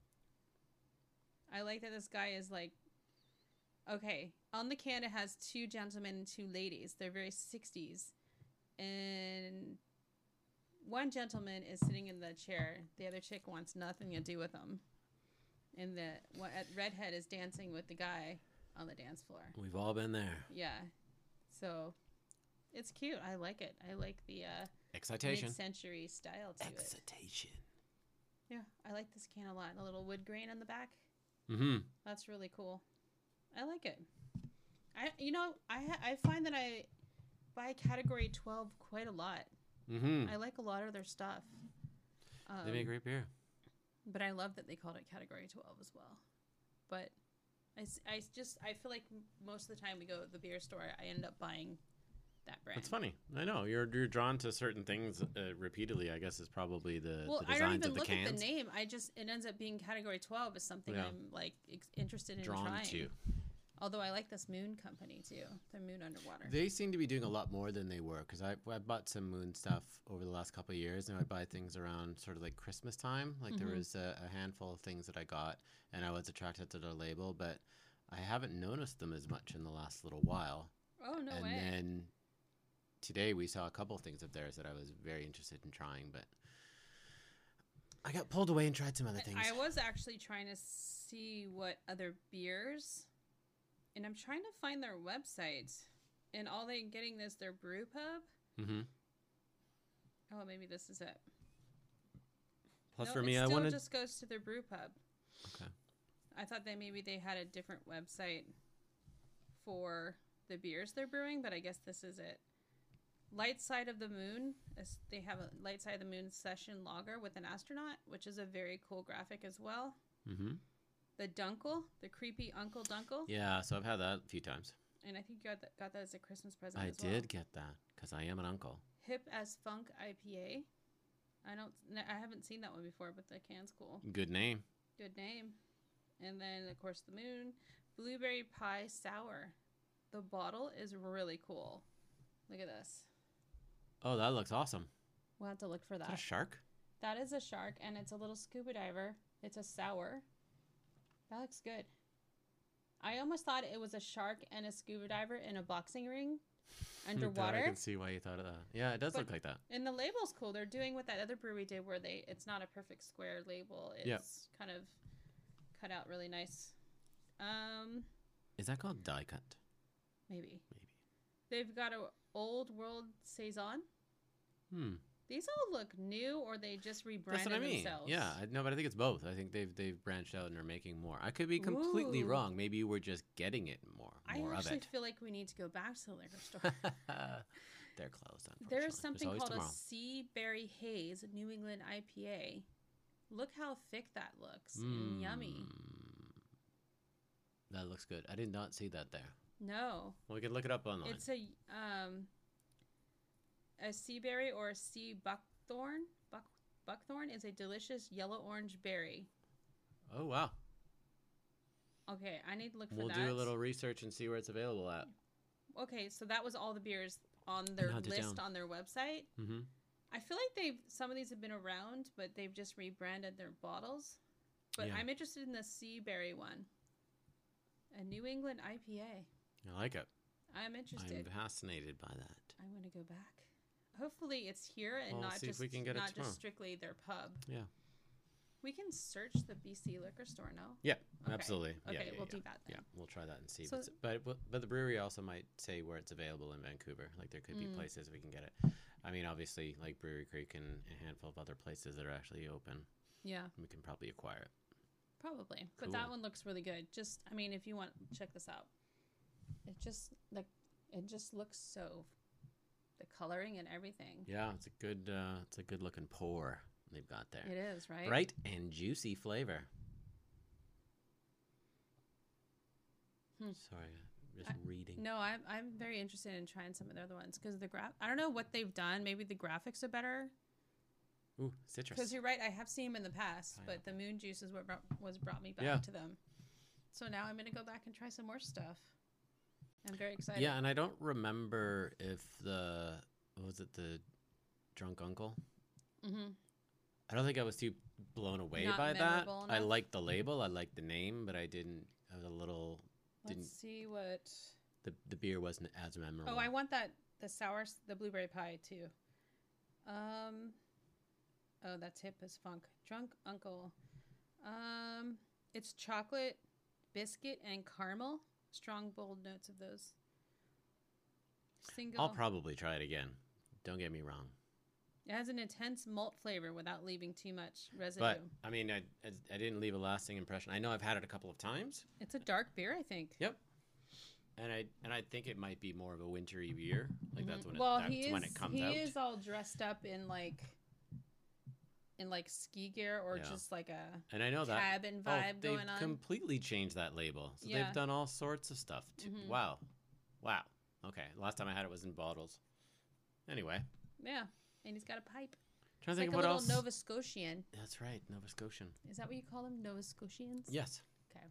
Speaker 2: I like that this guy is okay, on the can it has 2 gentlemen and 2 ladies. They're very 60s. And one gentleman is sitting in the chair. The other chick wants nothing to do with him. And the redhead is dancing with the guy on the dance floor.
Speaker 1: We've all been there.
Speaker 2: Yeah. So it's cute. I like it. I like the
Speaker 1: Excitation.
Speaker 2: mid-century style to it.
Speaker 1: Excitation.
Speaker 2: Yeah, I like this can a lot. A little wood grain on the back.
Speaker 1: Mm-hmm.
Speaker 2: That's really cool. I like it. I find that I buy Category 12 quite a lot.
Speaker 1: Mm-hmm.
Speaker 2: I like a lot of their stuff.
Speaker 1: They make great beer.
Speaker 2: But I love that they called it Category 12 as well. But I feel like most of the time we go to the beer store, I end up buying that brand.
Speaker 1: It's funny. I know you're drawn to certain things repeatedly. I guess is probably the
Speaker 2: I don't
Speaker 1: designs
Speaker 2: even
Speaker 1: of the
Speaker 2: look
Speaker 1: cans.
Speaker 2: at the name. it ends up being Category 12 is something
Speaker 1: Yeah.
Speaker 2: I'm interested in
Speaker 1: Drawn
Speaker 2: trying.
Speaker 1: to.
Speaker 2: Although I like this Moon company too. The Moon Underwater.
Speaker 1: They seem to be doing a lot more than they were because I bought some Moon stuff over the last couple of years, and I buy things around sort of like Christmas time. Like there was a handful of things that I got, and I was attracted to their label, but I haven't noticed them as much in the last little while.
Speaker 2: Oh no
Speaker 1: and
Speaker 2: way!
Speaker 1: then today we saw a couple of things of theirs that I was very interested in trying, but I got pulled away and tried some other things.
Speaker 2: I was actually trying to see what other beers, and I'm trying to find their website, and all they getting is their brew pub.
Speaker 1: Mm-hmm.
Speaker 2: Oh, maybe this is it.
Speaker 1: Plus,
Speaker 2: No,
Speaker 1: for me,
Speaker 2: it
Speaker 1: I
Speaker 2: still
Speaker 1: wanted.
Speaker 2: just goes to their brew pub.
Speaker 1: Okay.
Speaker 2: I thought they had a different website for the beers they're brewing, but I guess this is it. Light Side of the Moon. They have a Light Side of the Moon session lager with an astronaut, which is a very cool graphic as well.
Speaker 1: Mm-hmm.
Speaker 2: The Dunkel, the creepy Uncle Dunkel.
Speaker 1: Yeah, so I've had that a few times.
Speaker 2: And I think you got that as a Christmas present
Speaker 1: I
Speaker 2: as well.
Speaker 1: did get that because I am an uncle.
Speaker 2: Hip as Funk IPA. I haven't seen that one before, but the can's cool.
Speaker 1: Good name.
Speaker 2: Good name. And then, of course, the Moon. Blueberry Pie Sour. The bottle is really cool. Look at this.
Speaker 1: Oh, that looks awesome.
Speaker 2: We'll have to look for
Speaker 1: Is that
Speaker 2: that.
Speaker 1: a shark?
Speaker 2: That is a shark, and it's a little scuba diver. It's a sour. That looks good. I almost thought it was a shark and a scuba diver in a boxing ring
Speaker 1: I
Speaker 2: underwater.
Speaker 1: can see why you thought of that. Yeah, it does
Speaker 2: But-
Speaker 1: look like that.
Speaker 2: And the label's cool. They're doing what that other brewery did where it's not a perfect square label. It's
Speaker 1: Yep.
Speaker 2: kind of cut out really nice.
Speaker 1: Is that called die cut?
Speaker 2: Maybe.
Speaker 1: Maybe.
Speaker 2: They've got a Old World Saison. These all look new, or they just rebranded
Speaker 1: That's what I mean.
Speaker 2: themselves.
Speaker 1: Yeah, no, but I think it's both. I think they've branched out and are making more. I could be completely
Speaker 2: Ooh.
Speaker 1: wrong. Maybe we're just getting it more
Speaker 2: I
Speaker 1: of
Speaker 2: actually
Speaker 1: it.
Speaker 2: feel like we need to go back to the liquor store.
Speaker 1: They're closed. Unfortunately.
Speaker 2: There's something
Speaker 1: always
Speaker 2: called
Speaker 1: tomorrow.
Speaker 2: a Sea Berry Haze New England IPA. Look how thick that looks and yummy.
Speaker 1: That looks good. I did not see that there.
Speaker 2: No,
Speaker 1: Well, we can look it up online.
Speaker 2: it's a sea berry or a sea buckthorn. Buckthorn is a delicious yellow-orange berry.
Speaker 1: Oh wow.
Speaker 2: Okay, I need to look for
Speaker 1: We'll
Speaker 2: that.
Speaker 1: do a little research and see where it's available at.
Speaker 2: Okay, so that was all the beers on their
Speaker 1: Hunt it
Speaker 2: list
Speaker 1: down.
Speaker 2: on their website.
Speaker 1: Mm-hmm.
Speaker 2: I feel like some of these have been around, but they've just rebranded their bottles. But
Speaker 1: Yeah.
Speaker 2: I'm interested in the sea berry one. A New England IPA.
Speaker 1: I like it.
Speaker 2: I'm interested.
Speaker 1: I'm fascinated by that.
Speaker 2: I'm going to go back. Hopefully it's here and
Speaker 1: Well,
Speaker 2: not
Speaker 1: see if
Speaker 2: just
Speaker 1: we can get it
Speaker 2: not
Speaker 1: tomorrow.
Speaker 2: just strictly their pub.
Speaker 1: Yeah.
Speaker 2: We can search the BC liquor store now.
Speaker 1: Yeah,
Speaker 2: Okay.
Speaker 1: absolutely.
Speaker 2: Okay,
Speaker 1: Yeah, yeah,
Speaker 2: we'll
Speaker 1: yeah.
Speaker 2: do that then.
Speaker 1: Yeah, we'll try that and see.
Speaker 2: So-
Speaker 1: but the brewery also might say where it's available in Vancouver. Like there could be
Speaker 2: Mm.
Speaker 1: places we can get it. I mean, obviously, like Brewery Creek and a handful of other places that are actually open,
Speaker 2: Yeah,
Speaker 1: we can probably acquire it.
Speaker 2: probably. But that
Speaker 1: Cool.
Speaker 2: one looks really good. Just, I mean, if you want, check this out. It just looks so, the coloring and everything.
Speaker 1: Yeah, it's a good looking pour they've got there.
Speaker 2: It is, right?
Speaker 1: Bright and juicy flavor. Sorry, just reading.
Speaker 2: No, I'm very interested in trying some of the other ones because I don't know what they've done. Maybe the graphics are better.
Speaker 1: Ooh, citrus.
Speaker 2: Because you're right, I have seen them in the past, but the moon juice is what brought me back
Speaker 1: Yeah.
Speaker 2: to them. So now I'm gonna go back and try some more stuff. I'm very excited.
Speaker 1: Yeah, and I don't remember if was it the drunk uncle?
Speaker 2: Mm-hmm.
Speaker 1: I don't think I was too blown away
Speaker 2: Not
Speaker 1: by that.
Speaker 2: memorable
Speaker 1: I
Speaker 2: enough?
Speaker 1: liked the label, I liked the name, but I was a little didn't
Speaker 2: Let's see what.
Speaker 1: the beer wasn't as memorable.
Speaker 2: Oh, I want the blueberry pie too. Oh, that's hip as funk. Drunk Uncle. It's chocolate, biscuit, and caramel. Strong, bold notes of those. Single.
Speaker 1: I'll probably try it again. Don't get me wrong.
Speaker 2: It has an intense malt flavor without leaving too much residue.
Speaker 1: But I mean, I didn't leave a lasting impression. I know I've had it a couple of times.
Speaker 2: It's a dark beer, I think.
Speaker 1: Yep. And I think it might be more of a wintry beer. Like that's when
Speaker 2: Mm-hmm.
Speaker 1: it comes out.
Speaker 2: He is all dressed up in like ski gear or
Speaker 1: Yeah.
Speaker 2: just like a
Speaker 1: And I know that
Speaker 2: cabin vibe
Speaker 1: they've
Speaker 2: going on.
Speaker 1: completely changed that label. So
Speaker 2: Yeah.
Speaker 1: they've done all sorts of stuff.
Speaker 2: Mhm.
Speaker 1: Wow. Okay. Last time I had it was in bottles. Anyway,
Speaker 2: Yeah, and he's got a pipe.
Speaker 1: trying
Speaker 2: It's
Speaker 1: to think
Speaker 2: like a
Speaker 1: what
Speaker 2: little
Speaker 1: else.
Speaker 2: Nova Scotian.
Speaker 1: That's right, Nova Scotian.
Speaker 2: Is that what you call them, Nova Scotians?
Speaker 1: Yes.
Speaker 2: Okay.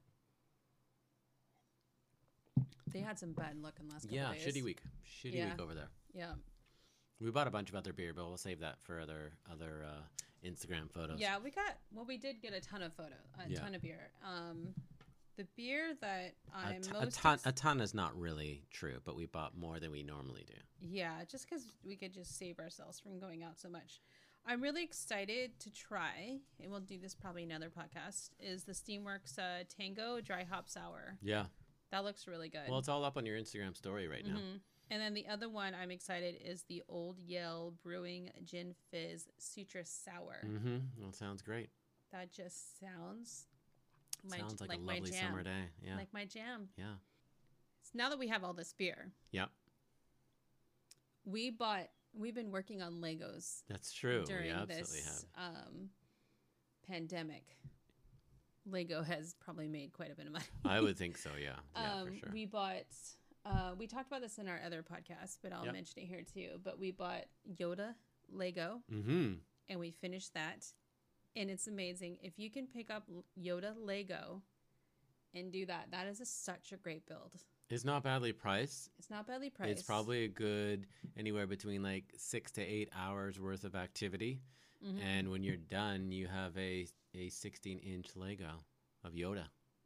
Speaker 2: They had some bad luck in the last couple
Speaker 1: Yeah,
Speaker 2: days.
Speaker 1: shitty week. Shitty
Speaker 2: Yeah.
Speaker 1: week over there.
Speaker 2: Yeah.
Speaker 1: We bought a bunch of other beer, but we'll save that for other Instagram photos.
Speaker 2: Yeah, we did get a ton of ton of beer. The beer that I'm
Speaker 1: A ton is not really true, but we bought more than we normally do.
Speaker 2: Yeah, just because we could just save ourselves from going out so much. I'm really excited to try, and we'll do this probably in another podcast, is the Steamworks Tango Dry Hop Sour.
Speaker 1: Yeah.
Speaker 2: That looks really good.
Speaker 1: Well, it's all up on your Instagram story right now.
Speaker 2: Mhm. And then the other one I'm excited is the Old Yale Brewing Gin Fizz Citrus Sour.
Speaker 1: Mm-hmm. Well, sounds great.
Speaker 2: That just sounds
Speaker 1: Sounds like a
Speaker 2: my
Speaker 1: lovely
Speaker 2: jam.
Speaker 1: summer day. Yeah.
Speaker 2: Like my jam.
Speaker 1: Yeah.
Speaker 2: So now that we have all this beer,
Speaker 1: Yep.
Speaker 2: we've been working on Legos
Speaker 1: That's true.
Speaker 2: during
Speaker 1: We absolutely
Speaker 2: this
Speaker 1: have.
Speaker 2: pandemic. Lego has probably made quite a bit of money.
Speaker 1: I would think so. Yeah. Yeah, for sure.
Speaker 2: We bought. We talked about this in our other podcast, but I'll
Speaker 1: Yep.
Speaker 2: mention it here too. But we bought Yoda Lego,
Speaker 1: Mm-hmm.
Speaker 2: and we finished that, and it's amazing. If you can pick up Yoda Lego and do that, that is such a great build.
Speaker 1: It's not badly priced.
Speaker 2: It's not badly priced.
Speaker 1: It's probably a good anywhere between like 6 to 8 hours worth of activity.
Speaker 2: Mhm.
Speaker 1: And when you're done, you have a 16-inch Lego of Yoda.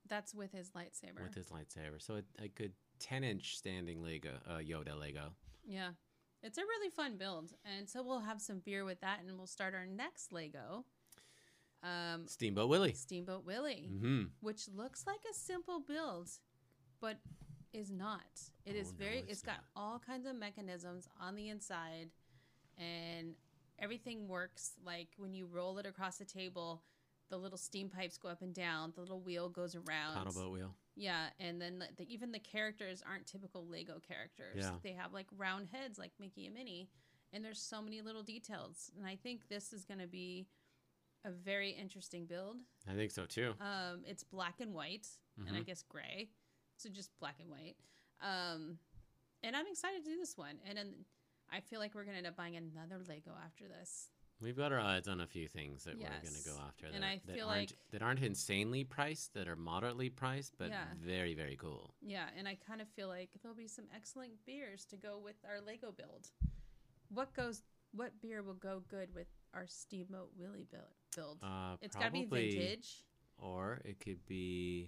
Speaker 2: That's with his lightsaber.
Speaker 1: with his lightsaber. So a good 10-inch standing Lego, Yoda Lego.
Speaker 2: Yeah. It's a really fun build. And so we'll have some beer with that and we'll start our next Lego.
Speaker 1: Steamboat Willie.
Speaker 2: Steamboat Willie,
Speaker 1: Mm-hmm.
Speaker 2: which looks like a simple build, but is not. It is
Speaker 1: no,
Speaker 2: it's got
Speaker 1: not.
Speaker 2: all kinds of mechanisms on the inside, and everything works. Like when you roll it across the table, the little steam pipes go up and down, the little wheel goes around.
Speaker 1: Paddle boat wheel.
Speaker 2: Yeah, and then even the characters aren't typical Lego characters.
Speaker 1: Yeah.
Speaker 2: They have like round heads like Mickey and Minnie, and there's so many little details. And I think this is going to be a very interesting build.
Speaker 1: I think so too.
Speaker 2: It's black and white, and I
Speaker 1: Mhm.
Speaker 2: guess gray, so just black and white. And I'm excited to do this one. And then I feel like we're gonna end up buying another Lego after this.
Speaker 1: We've got our eyes on a few things that we're going
Speaker 2: Yes.
Speaker 1: to go after.
Speaker 2: And
Speaker 1: that,
Speaker 2: I
Speaker 1: that
Speaker 2: feel
Speaker 1: aren't,
Speaker 2: like-
Speaker 1: that aren't insanely priced, that are moderately priced, but
Speaker 2: Yeah.
Speaker 1: very, very cool.
Speaker 2: Yeah, and I kind of feel like there'll be some excellent beers to go with our Lego build. What beer will go good with our Steamboat Willie build? It's got to be
Speaker 1: Probably-
Speaker 2: vintage.
Speaker 1: Or it could be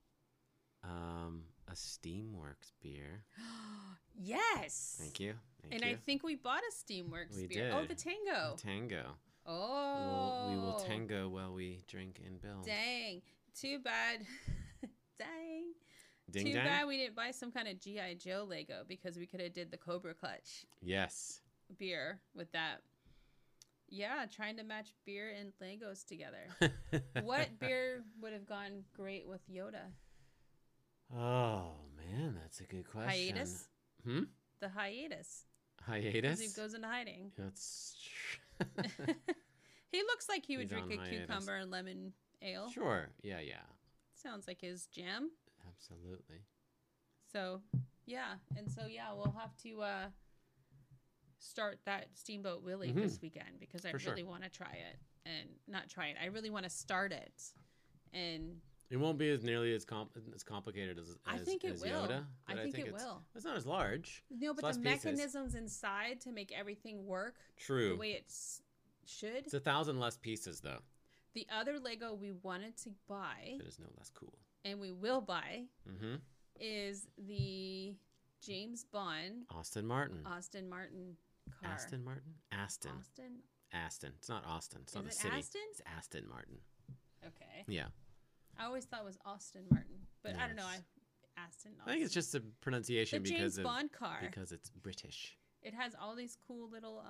Speaker 1: a Steamworks beer.
Speaker 2: Yes.
Speaker 1: Thank you. Thank
Speaker 2: And
Speaker 1: you.
Speaker 2: I think we bought a Steamworks
Speaker 1: We
Speaker 2: beer. Oh,
Speaker 1: did.
Speaker 2: the Tango.
Speaker 1: Tango.
Speaker 2: Oh.
Speaker 1: We will tango while we drink and build.
Speaker 2: Dang. Too bad. Dang.
Speaker 1: Ding
Speaker 2: Too
Speaker 1: dang.
Speaker 2: bad we didn't buy some kind of G.I. Joe Lego because we could have did the Cobra Clutch
Speaker 1: Yes.
Speaker 2: beer with that. Yeah, trying to match beer and Legos together. What beer would have gone great with Yoda?
Speaker 1: Oh, man, that's a good question.
Speaker 2: Hiatus?
Speaker 1: Hmm?
Speaker 2: The hiatus.
Speaker 1: Hiatus?
Speaker 2: He goes into hiding.
Speaker 1: That's
Speaker 2: He looks like he would
Speaker 1: He's
Speaker 2: drink
Speaker 1: on
Speaker 2: a
Speaker 1: hiatus.
Speaker 2: cucumber and lemon ale.
Speaker 1: Sure. Yeah, yeah.
Speaker 2: Sounds like his jam.
Speaker 1: Absolutely.
Speaker 2: So, yeah. And so, yeah, we'll have to start that Steamboat Willie
Speaker 1: Mhm.
Speaker 2: this weekend because I
Speaker 1: For sure.
Speaker 2: really want to try it. And not try it. I really want to start it. And
Speaker 1: It won't be as nearly as complicated as
Speaker 2: I think it
Speaker 1: as
Speaker 2: will.
Speaker 1: Yoda,
Speaker 2: I
Speaker 1: but
Speaker 2: think it
Speaker 1: it's,
Speaker 2: will.
Speaker 1: It's not as large.
Speaker 2: No, but
Speaker 1: less
Speaker 2: the
Speaker 1: pieces.
Speaker 2: mechanisms inside to make everything work the
Speaker 1: True.
Speaker 2: way it should.
Speaker 1: It's 1,000 less pieces, though.
Speaker 2: The other Lego we wanted to buy,
Speaker 1: That is no less cool.
Speaker 2: and we will buy,
Speaker 1: Mm-hmm.
Speaker 2: is the James Bond
Speaker 1: Aston Martin.
Speaker 2: Austin Martin car.
Speaker 1: Aston Martin? Aston.
Speaker 2: Austin?
Speaker 1: Aston. It's not Austin. It's not
Speaker 2: Is
Speaker 1: a
Speaker 2: it
Speaker 1: city.
Speaker 2: Aston?
Speaker 1: It's Aston Martin.
Speaker 2: Okay.
Speaker 1: Yeah.
Speaker 2: I always thought it was Austin Martin, but I don't know.
Speaker 1: Yes.
Speaker 2: Aston.
Speaker 1: I think it's just a pronunciation
Speaker 2: the
Speaker 1: because
Speaker 2: James Bond car.
Speaker 1: because it's British.
Speaker 2: It has all these cool little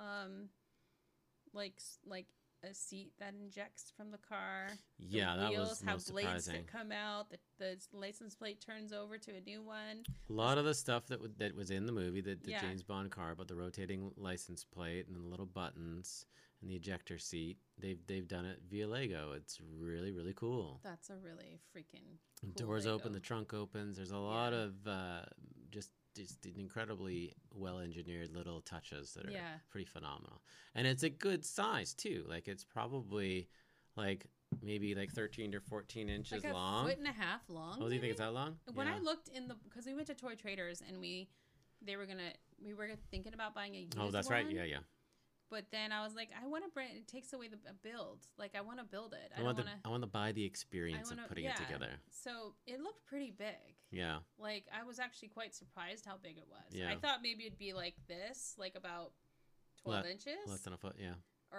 Speaker 2: like a seat that injects from the car.
Speaker 1: Yeah,
Speaker 2: The
Speaker 1: that
Speaker 2: wheels
Speaker 1: was
Speaker 2: have
Speaker 1: most
Speaker 2: blades
Speaker 1: surprising.
Speaker 2: that come out. The license plate turns over to a new one.
Speaker 1: A lot of the stuff that was in the movie, the
Speaker 2: Yeah.
Speaker 1: James Bond car, but the rotating license plate and the little buttons and the ejector seat, they've done it via Lego. It's really, really cool.
Speaker 2: That's a really freaking cool
Speaker 1: Doors
Speaker 2: Lego.
Speaker 1: open, the trunk opens. There's a lot
Speaker 2: Yeah.
Speaker 1: of just incredibly well engineered little touches that are
Speaker 2: Yeah.
Speaker 1: pretty phenomenal. And it's a good size too. Like it's probably like maybe like 13 or 14 inches
Speaker 2: like a
Speaker 1: long.
Speaker 2: foot and a half long.
Speaker 1: Oh, do you think
Speaker 2: maybe?
Speaker 1: it's that long?
Speaker 2: When
Speaker 1: Yeah.
Speaker 2: I looked in the, because we went to Toy Traders and we were thinking about buying a used
Speaker 1: Oh, that's right.
Speaker 2: one,
Speaker 1: Yeah, yeah.
Speaker 2: But then I was like, I want to brand. It takes away the build. Like I want to build it.
Speaker 1: I want to buy the experience
Speaker 2: wanna-
Speaker 1: of putting
Speaker 2: yeah.
Speaker 1: it together.
Speaker 2: So it looked pretty big.
Speaker 1: Yeah.
Speaker 2: Like I was actually quite surprised how big it was.
Speaker 1: Yeah.
Speaker 2: I thought maybe it'd be like this, like about 12 inches,
Speaker 1: Less than a foot. Yeah.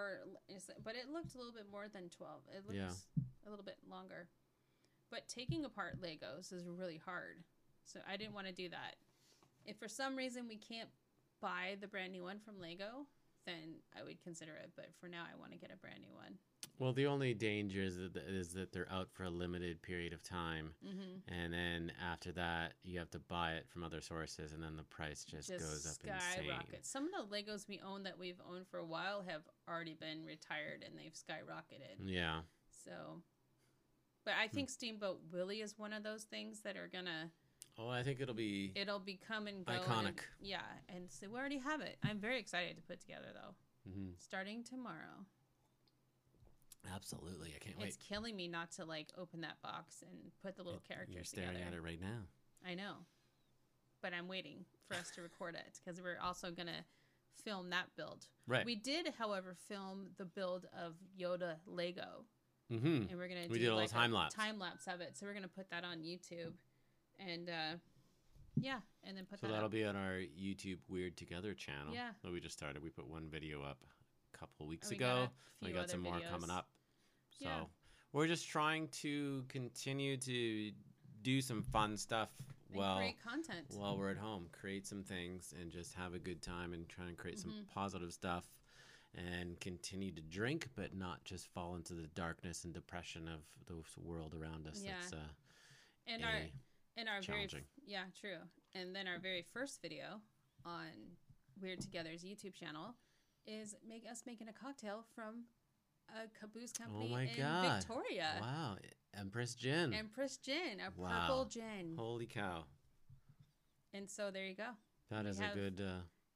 Speaker 2: but it looked a little bit more than 12. It looked
Speaker 1: Yeah.
Speaker 2: a little bit longer. But taking apart Legos is really hard, so I didn't want to do that. If for some reason we can't buy the brand new one from Lego, then I would consider it. But for now, I want to get a brand new one.
Speaker 1: Well, the only danger is that they're out for a limited period of time,
Speaker 2: Mm-hmm.
Speaker 1: and then after that, you have to buy it from other sources, and then the price just goes up insane.
Speaker 2: skyrockets. Some of the Legos we own that we've owned for a while have already been retired and they've skyrocketed.
Speaker 1: Yeah.
Speaker 2: So, but I think Steamboat Willie is one of those things that are gonna.
Speaker 1: Oh, I think it'll be.
Speaker 2: It'll be come and go.
Speaker 1: Iconic.
Speaker 2: Yeah, and so we already have it. I'm very excited to put together though.
Speaker 1: Mhm.
Speaker 2: Starting tomorrow.
Speaker 1: Absolutely, I can't
Speaker 2: It's
Speaker 1: wait.
Speaker 2: killing me not to like open that box and put the little characters
Speaker 1: You're staring
Speaker 2: together.
Speaker 1: at it right now.
Speaker 2: I know, but I'm waiting for us to record it because we're also gonna film that build.
Speaker 1: Right.
Speaker 2: We did, however, film the build of Yoda Lego,
Speaker 1: Mm-hmm.
Speaker 2: and we're gonna
Speaker 1: We
Speaker 2: do
Speaker 1: did a
Speaker 2: like
Speaker 1: little time lapse
Speaker 2: of it. So we're gonna put that on YouTube, and yeah, and then put
Speaker 1: So
Speaker 2: that.
Speaker 1: that'll
Speaker 2: up.
Speaker 1: be on our YouTube Weird Together channel.
Speaker 2: Yeah.
Speaker 1: That we just started. We put one video up a couple weeks
Speaker 2: And
Speaker 1: ago.
Speaker 2: we
Speaker 1: We
Speaker 2: got
Speaker 1: got some more coming
Speaker 2: videos.
Speaker 1: up. So
Speaker 2: Yeah.
Speaker 1: we're just trying to continue to do some fun stuff
Speaker 2: And create content.
Speaker 1: while we're at home. Create some things and just have a good time and try and create some
Speaker 2: Mm-hmm.
Speaker 1: positive stuff and continue to drink, but not just fall into the darkness and depression of the world around us.
Speaker 2: Yeah.
Speaker 1: That's
Speaker 2: And
Speaker 1: a-
Speaker 2: our very
Speaker 1: challenging.
Speaker 2: yeah, true. And then our very first video on Weird Together's YouTube channel is us making a cocktail from a caboose company
Speaker 1: my
Speaker 2: in
Speaker 1: God.
Speaker 2: Victoria.
Speaker 1: wow. Empress Gin.
Speaker 2: Empress Gin, a
Speaker 1: Wow.
Speaker 2: purple gin.
Speaker 1: Holy cow.
Speaker 2: And so there you go.
Speaker 1: That
Speaker 2: We
Speaker 1: is
Speaker 2: have-
Speaker 1: a good,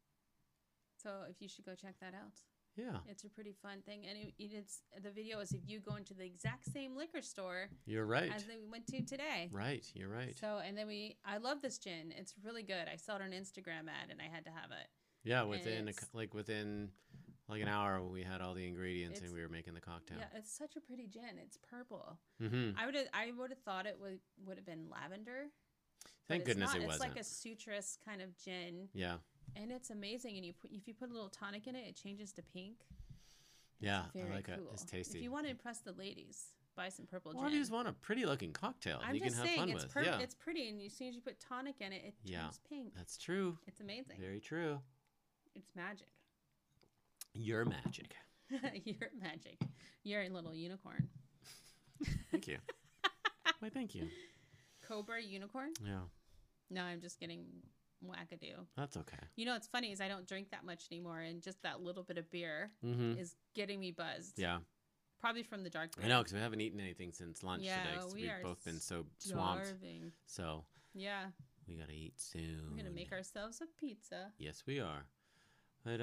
Speaker 2: So if you should go check that out.
Speaker 1: yeah,
Speaker 2: It's a pretty fun thing. And it's the video is if you go into the exact same liquor store
Speaker 1: you're right.
Speaker 2: as we went to today.
Speaker 1: Right, you're right.
Speaker 2: So and then I love this gin. It's really good. I saw it on an Instagram ad and I had to have it.
Speaker 1: Yeah, within
Speaker 2: it's-
Speaker 1: within like an hour, we had all the ingredients and
Speaker 2: It's-
Speaker 1: we were making the cocktail.
Speaker 2: Yeah, it's such a pretty gin. It's purple.
Speaker 1: Mm-hmm.
Speaker 2: I would have thought it would have been lavender.
Speaker 1: Thank
Speaker 2: but it's
Speaker 1: goodness
Speaker 2: not.
Speaker 1: it
Speaker 2: It's
Speaker 1: wasn't.
Speaker 2: like a citrus kind of gin,
Speaker 1: Yeah,
Speaker 2: and it's amazing. And if you put a little tonic in it, it changes to pink.
Speaker 1: yeah, I
Speaker 2: Very
Speaker 1: like
Speaker 2: cool.
Speaker 1: it. It's tasty.
Speaker 2: If you want to impress the ladies, buy some purple
Speaker 1: well,
Speaker 2: gin.
Speaker 1: if you just want a pretty looking cocktail,
Speaker 2: I'm
Speaker 1: you
Speaker 2: just
Speaker 1: can have
Speaker 2: saying
Speaker 1: fun
Speaker 2: it's
Speaker 1: with. Yeah,
Speaker 2: it's pretty, and as soon as you put tonic in it, it
Speaker 1: Yeah.
Speaker 2: turns pink.
Speaker 1: that's true.
Speaker 2: It's amazing.
Speaker 1: Very true.
Speaker 2: It's magic.
Speaker 1: You're magic.
Speaker 2: You're magic. You're a little unicorn.
Speaker 1: Thank you. Why, thank you.
Speaker 2: Cobra unicorn?
Speaker 1: Yeah,
Speaker 2: No, I'm just getting wackadoo.
Speaker 1: that's okay.
Speaker 2: You know what's funny is I don't drink that much anymore, and just that little bit of beer
Speaker 1: Mm-hmm.
Speaker 2: is getting me buzzed.
Speaker 1: Yeah,
Speaker 2: Probably from the dark beer.
Speaker 1: I know because we haven't eaten anything since lunch
Speaker 2: Yeah,
Speaker 1: today. 'Cause
Speaker 2: we
Speaker 1: we've
Speaker 2: are
Speaker 1: both been so swamped.
Speaker 2: Starving.
Speaker 1: So
Speaker 2: Yeah,
Speaker 1: we gotta eat soon.
Speaker 2: we're gonna make ourselves a pizza.
Speaker 1: Yes, we are. But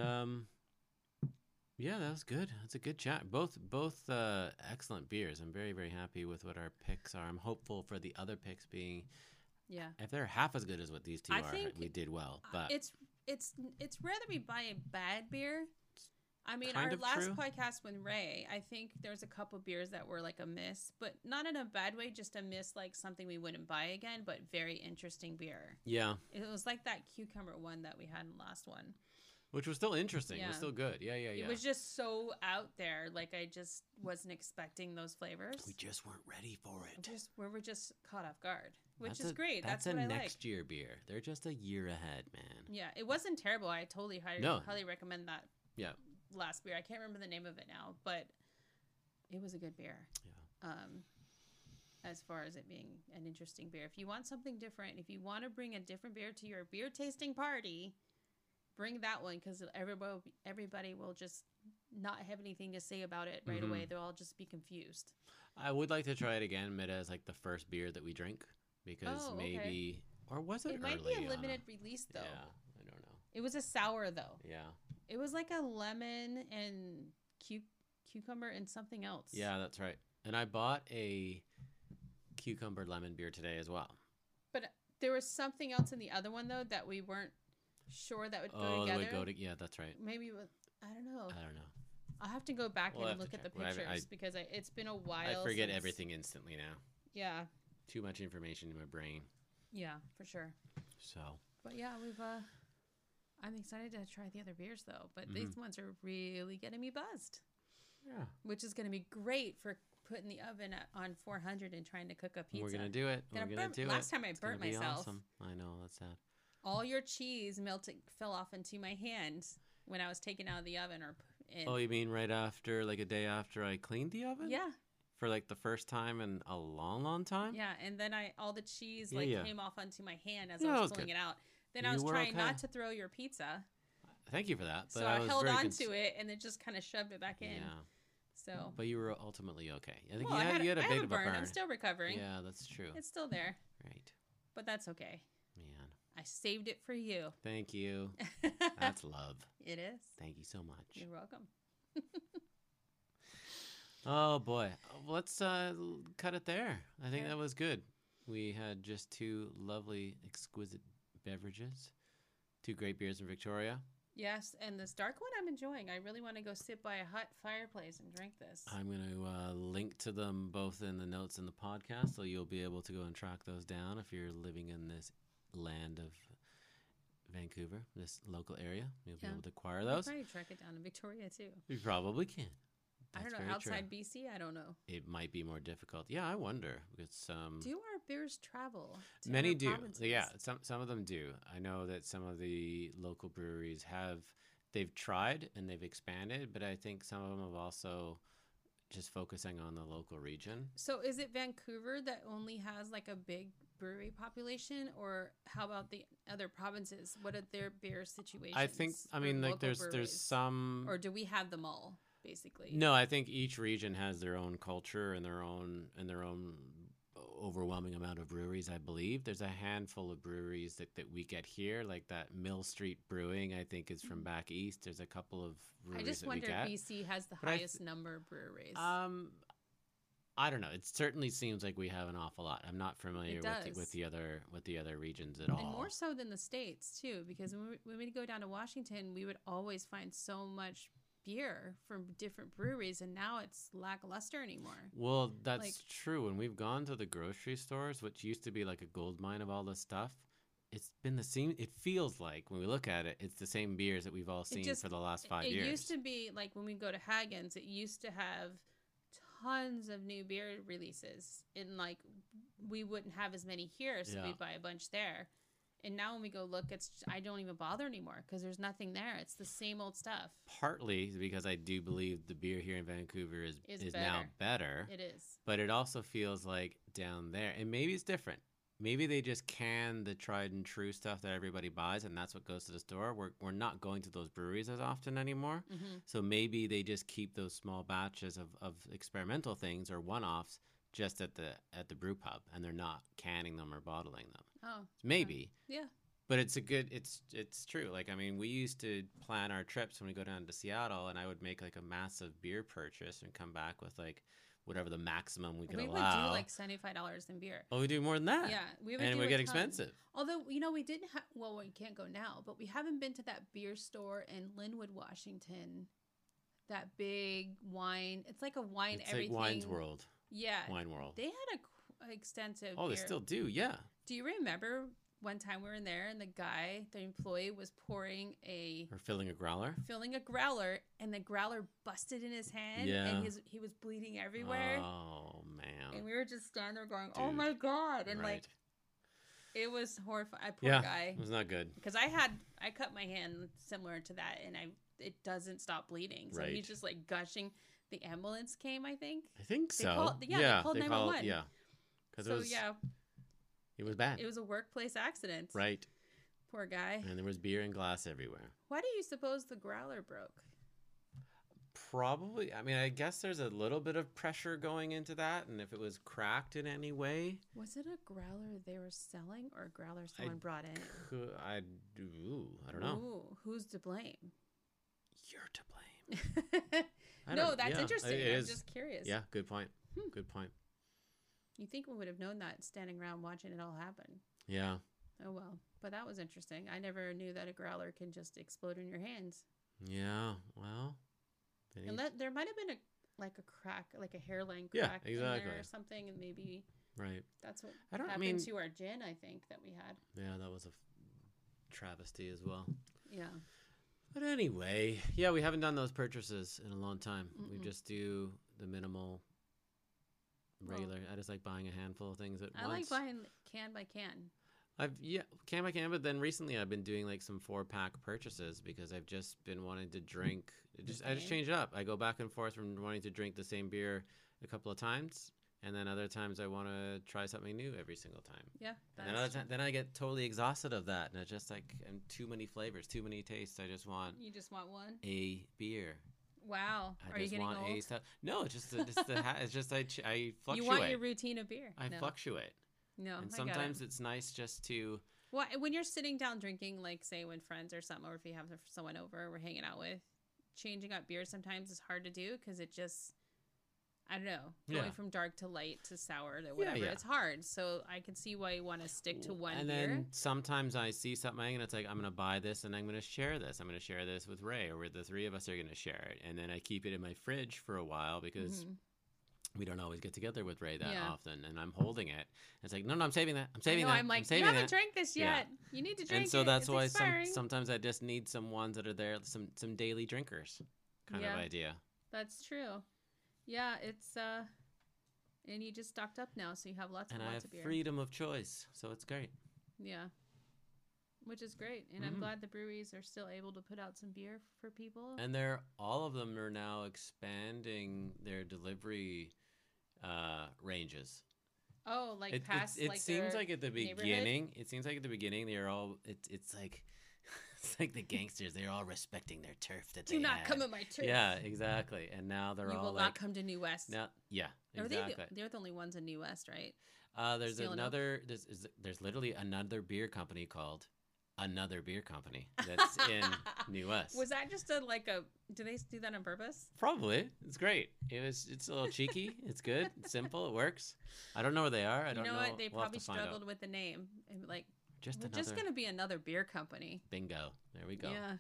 Speaker 1: yeah, that was good. That's a good chat. Both excellent beers. I'm very very happy with what our picks are. I'm hopeful for the other picks being
Speaker 2: Yeah,
Speaker 1: if they're half as good as what these two
Speaker 2: I
Speaker 1: are.
Speaker 2: think
Speaker 1: We did well, but
Speaker 2: it's rare that we buy a bad beer. I mean,
Speaker 1: Kind
Speaker 2: our
Speaker 1: of
Speaker 2: last
Speaker 1: true.
Speaker 2: podcast with Ray, I think there's a couple beers that were like a miss, but not in a bad way, just a miss, like something we wouldn't buy again, but very interesting beer.
Speaker 1: yeah,
Speaker 2: It was like that cucumber one that we had in the last one.
Speaker 1: which was still interesting. It was
Speaker 2: Yeah.
Speaker 1: still good. Yeah.
Speaker 2: It was just so out there. Like I just wasn't expecting those flavors.
Speaker 1: We just weren't ready for it.
Speaker 2: We were just caught off guard, which
Speaker 1: That's
Speaker 2: is
Speaker 1: a-
Speaker 2: great. That's
Speaker 1: a
Speaker 2: what I
Speaker 1: next
Speaker 2: like.
Speaker 1: year beer. They're just a year ahead, man.
Speaker 2: Yeah, it wasn't terrible. I totally
Speaker 1: No.
Speaker 2: highly recommend that
Speaker 1: Yeah.
Speaker 2: last beer. I can't remember the name of it now, but it was a good beer.
Speaker 1: Yeah.
Speaker 2: As far as it being an interesting beer. If you want something different, if you want to bring a different beer to your beer tasting party, bring that one because everybody will just not have anything to say about it right
Speaker 1: Mhm.
Speaker 2: away. They'll all just be confused.
Speaker 1: I would like to try it again, but as like the first beer that we drink because
Speaker 2: Oh, okay.
Speaker 1: maybe or was it?
Speaker 2: It might be
Speaker 1: early
Speaker 2: a
Speaker 1: on?
Speaker 2: limited release though.
Speaker 1: Yeah, I don't know.
Speaker 2: It was a sour though.
Speaker 1: Yeah,
Speaker 2: It was like a lemon and cucumber and something else.
Speaker 1: yeah, that's right. And I bought a cucumber lemon beer today as well.
Speaker 2: But there was something else in the other one though that we weren't sure that would go
Speaker 1: Oh,
Speaker 2: together.
Speaker 1: that would go to yeah, that's right.
Speaker 2: Maybe with I don't know.
Speaker 1: I don't know.
Speaker 2: I'll have to go back
Speaker 1: We'll have
Speaker 2: and
Speaker 1: to
Speaker 2: look at the
Speaker 1: check. Well,
Speaker 2: pictures
Speaker 1: I-
Speaker 2: because it's been a while.
Speaker 1: I forget
Speaker 2: since-
Speaker 1: everything instantly now.
Speaker 2: Yeah,
Speaker 1: Too much information in my brain.
Speaker 2: yeah, for sure.
Speaker 1: So
Speaker 2: But yeah, I'm excited to try the other beers though. But
Speaker 1: Mm-hmm.
Speaker 2: these ones are really getting me buzzed,
Speaker 1: yeah,
Speaker 2: which is going to be great for putting the oven on 400 and trying to cook a pizza.
Speaker 1: we're gonna do it. We're
Speaker 2: Gonna
Speaker 1: gonna
Speaker 2: burn-
Speaker 1: do it.
Speaker 2: last time I
Speaker 1: It's gonna
Speaker 2: burnt
Speaker 1: be
Speaker 2: myself.
Speaker 1: Awesome. I know that's sad.
Speaker 2: All your cheese fell off into my hand when I was taken out of the oven
Speaker 1: Oh, you mean right after, like a day after I cleaned the oven?
Speaker 2: yeah.
Speaker 1: For like the first time in a long, long time?
Speaker 2: Yeah, and then all the cheese
Speaker 1: Yeah,
Speaker 2: like
Speaker 1: yeah.
Speaker 2: came off onto my hand as
Speaker 1: Yeah,
Speaker 2: I
Speaker 1: that
Speaker 2: was
Speaker 1: was
Speaker 2: pulling
Speaker 1: good.
Speaker 2: it out. Then I
Speaker 1: You
Speaker 2: was
Speaker 1: were
Speaker 2: trying
Speaker 1: okay.
Speaker 2: not to throw your pizza,
Speaker 1: Thank you for that. But
Speaker 2: so I
Speaker 1: was
Speaker 2: held
Speaker 1: very
Speaker 2: on
Speaker 1: cons-
Speaker 2: to it and then just kind of shoved it back in.
Speaker 1: Yeah,
Speaker 2: So
Speaker 1: but you were ultimately okay. I think
Speaker 2: well,
Speaker 1: you had a
Speaker 2: I
Speaker 1: bit
Speaker 2: a
Speaker 1: of a
Speaker 2: burn.
Speaker 1: burn.
Speaker 2: I'm still recovering.
Speaker 1: Yeah, that's true.
Speaker 2: It's still there,
Speaker 1: Right,
Speaker 2: but that's okay.
Speaker 1: man.
Speaker 2: I saved it for you.
Speaker 1: Thank you. That's love.
Speaker 2: It is.
Speaker 1: Thank you so much.
Speaker 2: You're welcome.
Speaker 1: Oh boy, let's cut it there. I think
Speaker 2: Okay.
Speaker 1: that was good. We had just two lovely, exquisite beverages, two great beers in Victoria.
Speaker 2: Yes, and this dark one I'm enjoying. I really want to go sit by a hot fireplace and drink this.
Speaker 1: I'm going to link to them both in the notes in the podcast, so you'll be able to go and track those down if you're living in this land of Vancouver, this local area. You'll be able to acquire
Speaker 2: I'll
Speaker 1: those.
Speaker 2: probably track it down in Victoria too.
Speaker 1: You probably can.
Speaker 2: I don't
Speaker 1: That's
Speaker 2: know.
Speaker 1: very
Speaker 2: Outside
Speaker 1: true.
Speaker 2: BC, I don't know.
Speaker 1: It might be more difficult. Yeah, I wonder. It's
Speaker 2: Do our beers travel? To
Speaker 1: many
Speaker 2: other
Speaker 1: do.
Speaker 2: provinces?
Speaker 1: Yeah, some of them do. I know that some of the local breweries they've tried and they've expanded, but I think some of them have also just focusing on the local region.
Speaker 2: So is it Vancouver that only has like a big brewery population, or how about the other provinces? What are their beer situations?
Speaker 1: I
Speaker 2: for
Speaker 1: mean, like
Speaker 2: local
Speaker 1: there's
Speaker 2: breweries?
Speaker 1: some.
Speaker 2: Or do we have them all basically?
Speaker 1: No, I think each region has their own culture and their own overwhelming amount of breweries. I believe there's a handful of breweries that we get here, like that Mill Street Brewing. I think is from back east. There's a couple of
Speaker 2: I
Speaker 1: breweries
Speaker 2: just
Speaker 1: that we
Speaker 2: wonder
Speaker 1: get.
Speaker 2: if BC has the
Speaker 1: But I
Speaker 2: highest number of breweries.
Speaker 1: I don't know. It certainly seems like we have an awful lot. I'm not familiar
Speaker 2: does.
Speaker 1: with the other regions at all.
Speaker 2: And more so than the States, too, because when we go down to Washington, we would always find so much beer from different breweries, and now it's lackluster anymore.
Speaker 1: Well, that's
Speaker 2: Like-
Speaker 1: true. When we've gone to the grocery stores, which used to be like a gold mine of all this stuff, it's been the same. It feels like when we look at it, it's the same beers that we've all seen
Speaker 2: just-
Speaker 1: for the last 5
Speaker 2: It
Speaker 1: years.
Speaker 2: used to be like when we go to Hagen's, it used to have tons of new beer releases, and like we wouldn't have as many here, so
Speaker 1: Yeah.
Speaker 2: we'd buy a bunch there. And now when we go look, I don't even bother anymore because there's nothing there. It's the same old stuff.
Speaker 1: Partly because I do believe the beer here in Vancouver is now better.
Speaker 2: It is.
Speaker 1: But it also feels like down there, and maybe it's different. Maybe they just can the tried and true stuff that everybody buys, and that's what goes to the store. We're not going to those breweries as often anymore.
Speaker 2: Mm-hmm.
Speaker 1: So maybe they just keep those small batches of experimental things or one-offs just at the brew pub, and they're not canning them or bottling them.
Speaker 2: Oh,
Speaker 1: Maybe.
Speaker 2: yeah.
Speaker 1: But it's true. Like, I mean, we used to plan our trips when we go down to Seattle, and I would make like a massive beer purchase and come back with like whatever the maximum we could
Speaker 2: We would
Speaker 1: allow.
Speaker 2: do like $75 in beer.
Speaker 1: Oh, we do more than that.
Speaker 2: Yeah, we would.
Speaker 1: And
Speaker 2: do
Speaker 1: we
Speaker 2: a
Speaker 1: get
Speaker 2: ton.
Speaker 1: expensive.
Speaker 2: Although we didn't have. Well, we can't go now, but we haven't been to that beer store in Linwood, Washington. That big wine. It's like a wine.
Speaker 1: It's
Speaker 2: everything.
Speaker 1: like Wine's World.
Speaker 2: Yeah,
Speaker 1: Wine World.
Speaker 2: they had a extensive.
Speaker 1: Oh, they
Speaker 2: beer.
Speaker 1: still do. Yeah.
Speaker 2: Do you remember one time we were in there and the employee was filling a growler, and the growler busted in his hand,
Speaker 1: Yeah.
Speaker 2: and he was bleeding everywhere,
Speaker 1: Oh man.
Speaker 2: and we were just standing there going, "Oh
Speaker 1: Dude.
Speaker 2: my god!" And
Speaker 1: Right.
Speaker 2: like it was horrifying. Poor
Speaker 1: Yeah.
Speaker 2: guy.
Speaker 1: It was not good.
Speaker 2: Because I cut my hand similar to that, and it doesn't stop bleeding. So
Speaker 1: Right.
Speaker 2: he's just like gushing. The ambulance came, I think.
Speaker 1: I think
Speaker 2: They
Speaker 1: so.
Speaker 2: called- yeah, they called 911.
Speaker 1: Yeah. Because
Speaker 2: So
Speaker 1: it was
Speaker 2: yeah,
Speaker 1: it was bad.
Speaker 2: it was a workplace accident.
Speaker 1: Right.
Speaker 2: Poor guy.
Speaker 1: And there was beer and glass everywhere.
Speaker 2: Why do you suppose the growler broke?
Speaker 1: Probably. I mean, I guess there's a little bit of pressure going into that, and if it was cracked in any way,
Speaker 2: Was it a growler they were selling, or a growler someone brought in?
Speaker 1: I don't know.
Speaker 2: Ooh, who's to blame?
Speaker 1: You're to blame. I
Speaker 2: No,
Speaker 1: don't-
Speaker 2: that's
Speaker 1: yeah,
Speaker 2: interesting.
Speaker 1: it
Speaker 2: I'm
Speaker 1: is.
Speaker 2: just curious.
Speaker 1: Yeah, good point.
Speaker 2: Hmm.
Speaker 1: Good point.
Speaker 2: You think we would have known that standing around watching it all happen?
Speaker 1: Yeah.
Speaker 2: Oh well, but that was interesting. I never knew that a growler can just explode in your hands.
Speaker 1: Yeah. Well.
Speaker 2: And there might have been a crack, like a hairline
Speaker 1: Yeah,
Speaker 2: crack in there
Speaker 1: exactly.
Speaker 2: or something, and maybe
Speaker 1: Right.
Speaker 2: that's what
Speaker 1: I don't- I
Speaker 2: happened
Speaker 1: mean-
Speaker 2: to our gin. I think that we had.
Speaker 1: Yeah, that was a travesty as well.
Speaker 2: Yeah.
Speaker 1: But anyway, yeah, we haven't done those purchases in a long time. We
Speaker 2: Mm-mm.
Speaker 1: just do the minimal,
Speaker 2: Well-
Speaker 1: regular. I just like buying a handful of things at
Speaker 2: I
Speaker 1: once.
Speaker 2: like buying can by can.
Speaker 1: Can by can, but then recently I've been doing like some 4-pack purchases because I've just been wanting to drink. I just
Speaker 2: same.
Speaker 1: change it up. I go back and forth from wanting to drink the same beer a couple of times, and then other times I want to try something new every single time.
Speaker 2: Yeah.
Speaker 1: And then, then I get totally exhausted of that, and it's just like too many flavors, too many tastes. I just want
Speaker 2: You just want one?
Speaker 1: a beer.
Speaker 2: Wow.
Speaker 1: I
Speaker 2: Are you
Speaker 1: just
Speaker 2: getting
Speaker 1: want
Speaker 2: old?
Speaker 1: a stuff. No, it's just it's just I fluctuate.
Speaker 2: You want your routine of beer?
Speaker 1: I
Speaker 2: No.
Speaker 1: fluctuate,
Speaker 2: No.
Speaker 1: and
Speaker 2: I
Speaker 1: sometimes
Speaker 2: got it.
Speaker 1: it's nice just to.
Speaker 2: Well, when you're sitting down drinking, like say when friends or something, or if you have someone over we're hanging out with, changing up beers sometimes is hard to do because I don't know,
Speaker 1: Yeah.
Speaker 2: going from dark to light to sour to whatever.
Speaker 1: yeah.
Speaker 2: It's hard. So I can see why you want to stick to one
Speaker 1: And
Speaker 2: beer.
Speaker 1: then sometimes I see something and it's like, I'm going to buy this and I'm going to share this. I'm going to share this with Ray, or the three of us are going to share it. And then I keep it in my fridge for a while because
Speaker 2: Mhm.
Speaker 1: we don't always get together with Ray that
Speaker 2: Yeah.
Speaker 1: often. And I'm holding it. It's like, no, I'm saving that. I'm
Speaker 2: I
Speaker 1: saving
Speaker 2: know,
Speaker 1: that.
Speaker 2: I'm like, you
Speaker 1: saving
Speaker 2: haven't
Speaker 1: that.
Speaker 2: drank this
Speaker 1: Yeah.
Speaker 2: yet. You need to drink
Speaker 1: And so
Speaker 2: it.
Speaker 1: that's
Speaker 2: It's
Speaker 1: why
Speaker 2: expiring.
Speaker 1: sometimes I just need some ones that are there, some daily drinkers kind of
Speaker 2: Yeah.
Speaker 1: idea.
Speaker 2: That's true. Yeah, it's and you just stocked up now, so you have lots
Speaker 1: And I
Speaker 2: and
Speaker 1: have
Speaker 2: lots of beer.
Speaker 1: freedom of choice. So it's great.
Speaker 2: Yeah. Which is great. And I'm
Speaker 1: Mhm.
Speaker 2: glad the breweries are still able to put out some beer for people.
Speaker 1: And all of them are now expanding their delivery ranges.
Speaker 2: Oh, like
Speaker 1: It
Speaker 2: past
Speaker 1: it
Speaker 2: like
Speaker 1: seems
Speaker 2: their
Speaker 1: like at the
Speaker 2: neighborhood?
Speaker 1: beginning. It seems like at the beginning they're all. It's like it's like the gangsters. They're all respecting their turf that
Speaker 2: Do
Speaker 1: they
Speaker 2: not
Speaker 1: had.
Speaker 2: come in my turf.
Speaker 1: Yeah, exactly. And now they're
Speaker 2: You
Speaker 1: all
Speaker 2: will
Speaker 1: like
Speaker 2: not come to New West.
Speaker 1: now. Yeah,
Speaker 2: Are
Speaker 1: exactly.
Speaker 2: they're the only ones in New West, right?
Speaker 1: There's
Speaker 2: Steel and
Speaker 1: another. There's literally another beer company called Another Beer Company that's in New West.
Speaker 2: Was that just do they do that on purpose?
Speaker 1: Probably. It's great. It's a little cheeky. It's good. It's simple. It works. I don't know where they are. I
Speaker 2: You
Speaker 1: don't
Speaker 2: know
Speaker 1: know.
Speaker 2: what? They
Speaker 1: We'll have
Speaker 2: probably
Speaker 1: to find out.
Speaker 2: struggled with the name. And like,
Speaker 1: Just
Speaker 2: we're
Speaker 1: another
Speaker 2: just going to be another beer company.
Speaker 1: bingo. There we go.
Speaker 2: Yeah.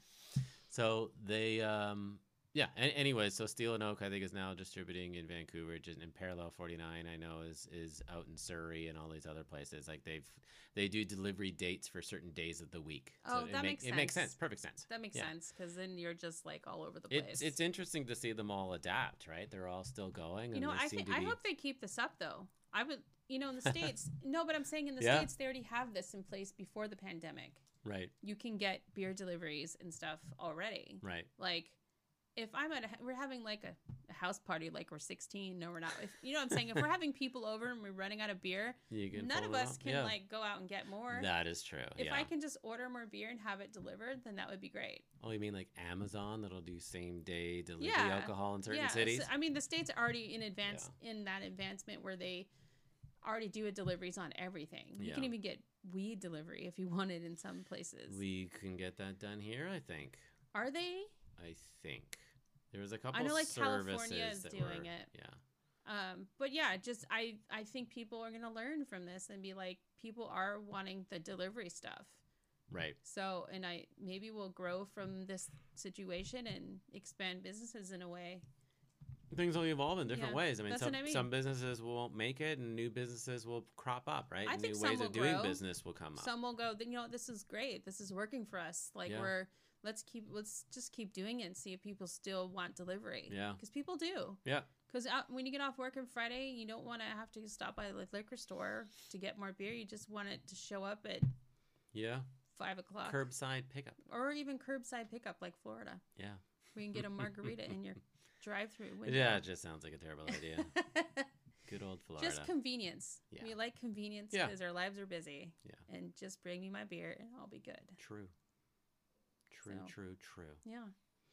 Speaker 1: So they yeah. Anyway, so Steel and Oak I think is now distributing in Vancouver. Just in Parallel 49 I know is out in Surrey and all these other places. Like they do delivery dates for certain days of the week.
Speaker 2: Oh, that makes
Speaker 1: It makes
Speaker 2: sense.
Speaker 1: sense. Perfect sense.
Speaker 2: That makes
Speaker 1: Yeah.
Speaker 2: sense because then you're just like all over the place.
Speaker 1: It's interesting to see them all adapt, right? They're all still going.
Speaker 2: You
Speaker 1: and
Speaker 2: know,
Speaker 1: they
Speaker 2: I
Speaker 1: seem
Speaker 2: think
Speaker 1: to
Speaker 2: I
Speaker 1: be-
Speaker 2: hope they keep this up though. I would, in the states. No, but I'm saying in the
Speaker 1: Yeah.
Speaker 2: states they already have this in place before the pandemic.
Speaker 1: Right,
Speaker 2: You can get beer deliveries and stuff already.
Speaker 1: right.
Speaker 2: Like, if I'm we're having like a house party, like we're 16. No, we're not. If, you know what I'm saying? If we're having people over and we're running out of beer,
Speaker 1: You can
Speaker 2: none
Speaker 1: pull
Speaker 2: of
Speaker 1: it
Speaker 2: us
Speaker 1: off.
Speaker 2: can
Speaker 1: Yeah.
Speaker 2: like go out and get more.
Speaker 1: That is true.
Speaker 2: If
Speaker 1: yeah.
Speaker 2: I can just order more beer and have it delivered, then that would be great.
Speaker 1: Oh, you mean like Amazon that'll do same day delivery
Speaker 2: Yeah.
Speaker 1: alcohol in certain
Speaker 2: Yeah,
Speaker 1: cities?
Speaker 2: I mean, the states are already in that advancement where they already do deliveries on everything. You can
Speaker 1: Yeah.
Speaker 2: even get weed delivery if you want it in some places.
Speaker 1: We can get that done here, I think.
Speaker 2: Are they?
Speaker 1: I think. There was a couple
Speaker 2: know, like,
Speaker 1: services
Speaker 2: California is
Speaker 1: that
Speaker 2: doing
Speaker 1: were,
Speaker 2: it.
Speaker 1: Yeah.
Speaker 2: But yeah, just I think people are gonna learn from this and be like, people are wanting the delivery stuff.
Speaker 1: Right.
Speaker 2: So, and maybe we'll grow from this situation and expand businesses in a way.
Speaker 1: Things will evolve in different
Speaker 2: Yeah,
Speaker 1: ways. I mean,
Speaker 2: that's
Speaker 1: some,
Speaker 2: what I mean.
Speaker 1: some businesses won't make it and new businesses will crop up, right?
Speaker 2: I think
Speaker 1: new
Speaker 2: some
Speaker 1: ways
Speaker 2: will
Speaker 1: of doing
Speaker 2: grow.
Speaker 1: business will come up.
Speaker 2: Some will go, this is great. This is working for us. Like
Speaker 1: Yeah.
Speaker 2: let's just keep doing it and see if people still want delivery.
Speaker 1: Yeah.
Speaker 2: Because people do.
Speaker 1: Yeah.
Speaker 2: Because when you get off work on Friday, you don't want to have to stop by the liquor store to get more beer. You just want it to show up at
Speaker 1: Yeah.
Speaker 2: 5:00.
Speaker 1: Curbside pickup.
Speaker 2: Or even curbside pickup like Florida.
Speaker 1: Yeah.
Speaker 2: We can get a margarita in your drive-through window.
Speaker 1: Yeah, it just sounds like a terrible idea. Good old Florida.
Speaker 2: Just convenience.
Speaker 1: Yeah.
Speaker 2: We like convenience
Speaker 1: Yeah.
Speaker 2: because our lives are busy.
Speaker 1: Yeah.
Speaker 2: And just bring me my beer and I'll be good.
Speaker 1: True.
Speaker 2: So-
Speaker 1: True.
Speaker 2: Yeah.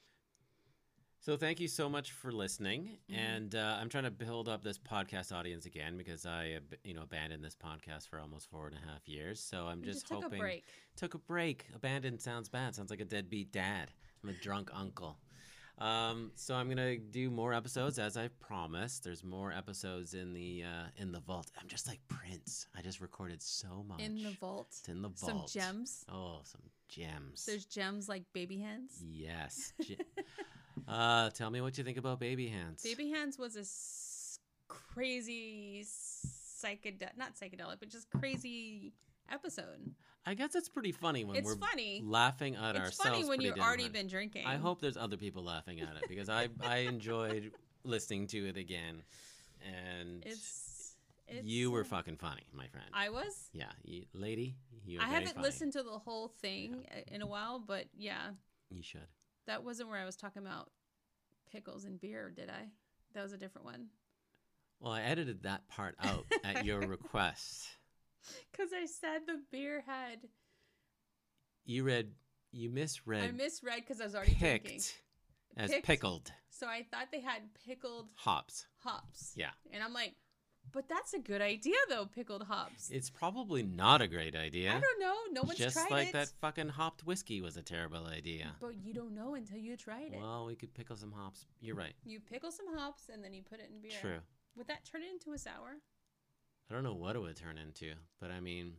Speaker 1: So thank you so much for listening,
Speaker 2: Mhm.
Speaker 1: and I'm trying to build up this podcast audience again because I, abandoned this podcast for almost 4.5 years. So I'm
Speaker 2: We
Speaker 1: just
Speaker 2: took
Speaker 1: hoping
Speaker 2: a break.
Speaker 1: Took a break. Abandoned sounds bad. Sounds like a deadbeat dad. I'm a drunk uncle. So I'm gonna do more episodes as I promised. There's more episodes in the vault. I'm just like Prince. I just recorded so much
Speaker 2: In the vault.
Speaker 1: It's in the
Speaker 2: Some
Speaker 1: vault.
Speaker 2: gems.
Speaker 1: Oh, some gems.
Speaker 2: There's gems like baby hands.
Speaker 1: Yes. Tell me what you think about Baby Hands.
Speaker 2: Baby hands was a crazy not psychedelic, but just crazy episode.
Speaker 1: I guess it's pretty funny when
Speaker 2: It's
Speaker 1: we're
Speaker 2: funny.
Speaker 1: laughing at
Speaker 2: It's
Speaker 1: ourselves.
Speaker 2: funny when
Speaker 1: pretty
Speaker 2: you've
Speaker 1: damn
Speaker 2: already
Speaker 1: hard.
Speaker 2: been drinking.
Speaker 1: I hope there's other people laughing at it because I enjoyed listening to it again, and
Speaker 2: it's
Speaker 1: you were fucking funny, my friend.
Speaker 2: I was.
Speaker 1: Yeah, lady, you. Were
Speaker 2: I
Speaker 1: very
Speaker 2: haven't
Speaker 1: funny.
Speaker 2: listened to the whole thing in a while, but yeah,
Speaker 1: You should.
Speaker 2: that wasn't where I was talking about pickles and beer, did I? That was a different one.
Speaker 1: Well, I edited that part out at your request.
Speaker 2: Because I said the beer had.
Speaker 1: You misread.
Speaker 2: I misread because I was already drinking.
Speaker 1: picked as
Speaker 2: Picked?
Speaker 1: pickled
Speaker 2: So I thought they had pickled
Speaker 1: hops.
Speaker 2: hops.
Speaker 1: Yeah.
Speaker 2: And I'm like, But that's a good idea, though, pickled hops.
Speaker 1: It's probably not a great idea.
Speaker 2: I don't know. No one's
Speaker 1: Just
Speaker 2: tried
Speaker 1: like
Speaker 2: it.
Speaker 1: that fucking hopped whiskey was a terrible idea.
Speaker 2: But you don't know until you tried it.
Speaker 1: Well, we could pickle some hops. You're right.
Speaker 2: You pickle some hops and then you put it in beer.
Speaker 1: True.
Speaker 2: Would that turn it into a sour?
Speaker 1: I don't know what it would turn into, but I mean,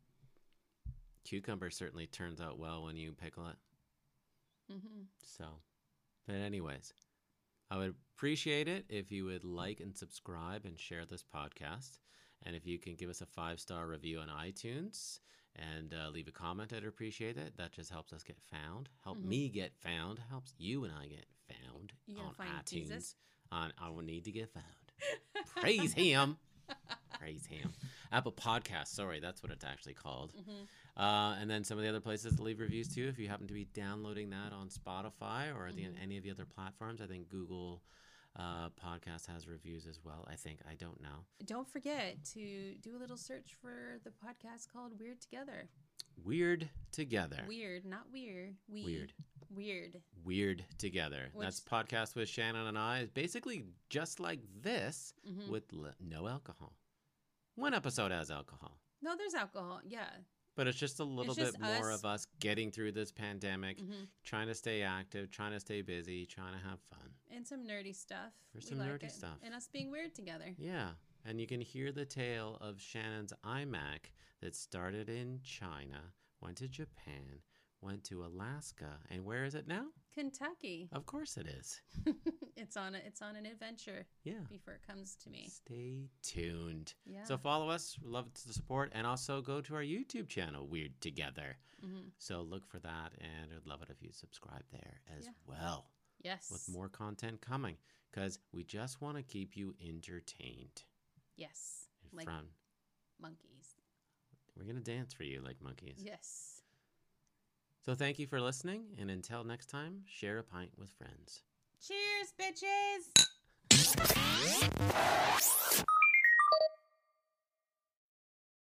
Speaker 1: cucumber certainly turns out well when you pickle it.
Speaker 2: Mm-hmm.
Speaker 1: So, but anyways, I would appreciate it if you would like and subscribe and share this podcast. And if you can give us a 5-star review on iTunes and leave a comment, I'd appreciate it. That just helps us get found. Help me get found. Helps you and I get found
Speaker 2: You gotta
Speaker 1: on
Speaker 2: find
Speaker 1: iTunes.
Speaker 2: Jesus?
Speaker 1: I will need to get found. Praise him. Praise him. Apple Podcasts. Sorry, that's what it's actually called. And then some of the other places to leave reviews too. If you happen to be downloading that on Spotify or any of the other platforms, I think Google Podcast has reviews as well. I think. I don't know.
Speaker 2: Don't forget to do a little search for the podcast called Weird Together.
Speaker 1: Weird Together.
Speaker 2: Weird, not weird.
Speaker 1: Weird.
Speaker 2: Weird.
Speaker 1: Weird Together. That's podcast with Shannon and I. It's basically just like this with no alcohol. One episode has alcohol.
Speaker 2: No, there's alcohol. Yeah.
Speaker 1: But it's just a little
Speaker 2: just
Speaker 1: bit more
Speaker 2: us.
Speaker 1: of us getting through this pandemic, trying to stay active, trying to stay busy, trying to have fun.
Speaker 2: And some nerdy stuff.
Speaker 1: There's
Speaker 2: We
Speaker 1: some
Speaker 2: like
Speaker 1: nerdy
Speaker 2: it.
Speaker 1: stuff.
Speaker 2: And us being weird together.
Speaker 1: Yeah. And you can hear the tale of Shannon's iMac that started in China, went to Japan, went to Alaska, and where is it now?
Speaker 2: Kentucky.
Speaker 1: Of course it is.
Speaker 2: It's on an adventure
Speaker 1: Yeah.
Speaker 2: before it comes to me.
Speaker 1: Stay tuned.
Speaker 2: Yeah.
Speaker 1: So follow us. We love the support. And also go to our YouTube channel, Weird Together. So look for that. And I'd love it if you subscribe there as well.
Speaker 2: Yes.
Speaker 1: With more content coming. Because we just want to keep you entertained.
Speaker 2: Yes.
Speaker 1: And
Speaker 2: Like
Speaker 1: fun.
Speaker 2: monkeys.
Speaker 1: We're going to dance for you like monkeys.
Speaker 2: Yes.
Speaker 1: So thank you for listening. And until next time, share a pint with friends.
Speaker 2: Cheers, bitches!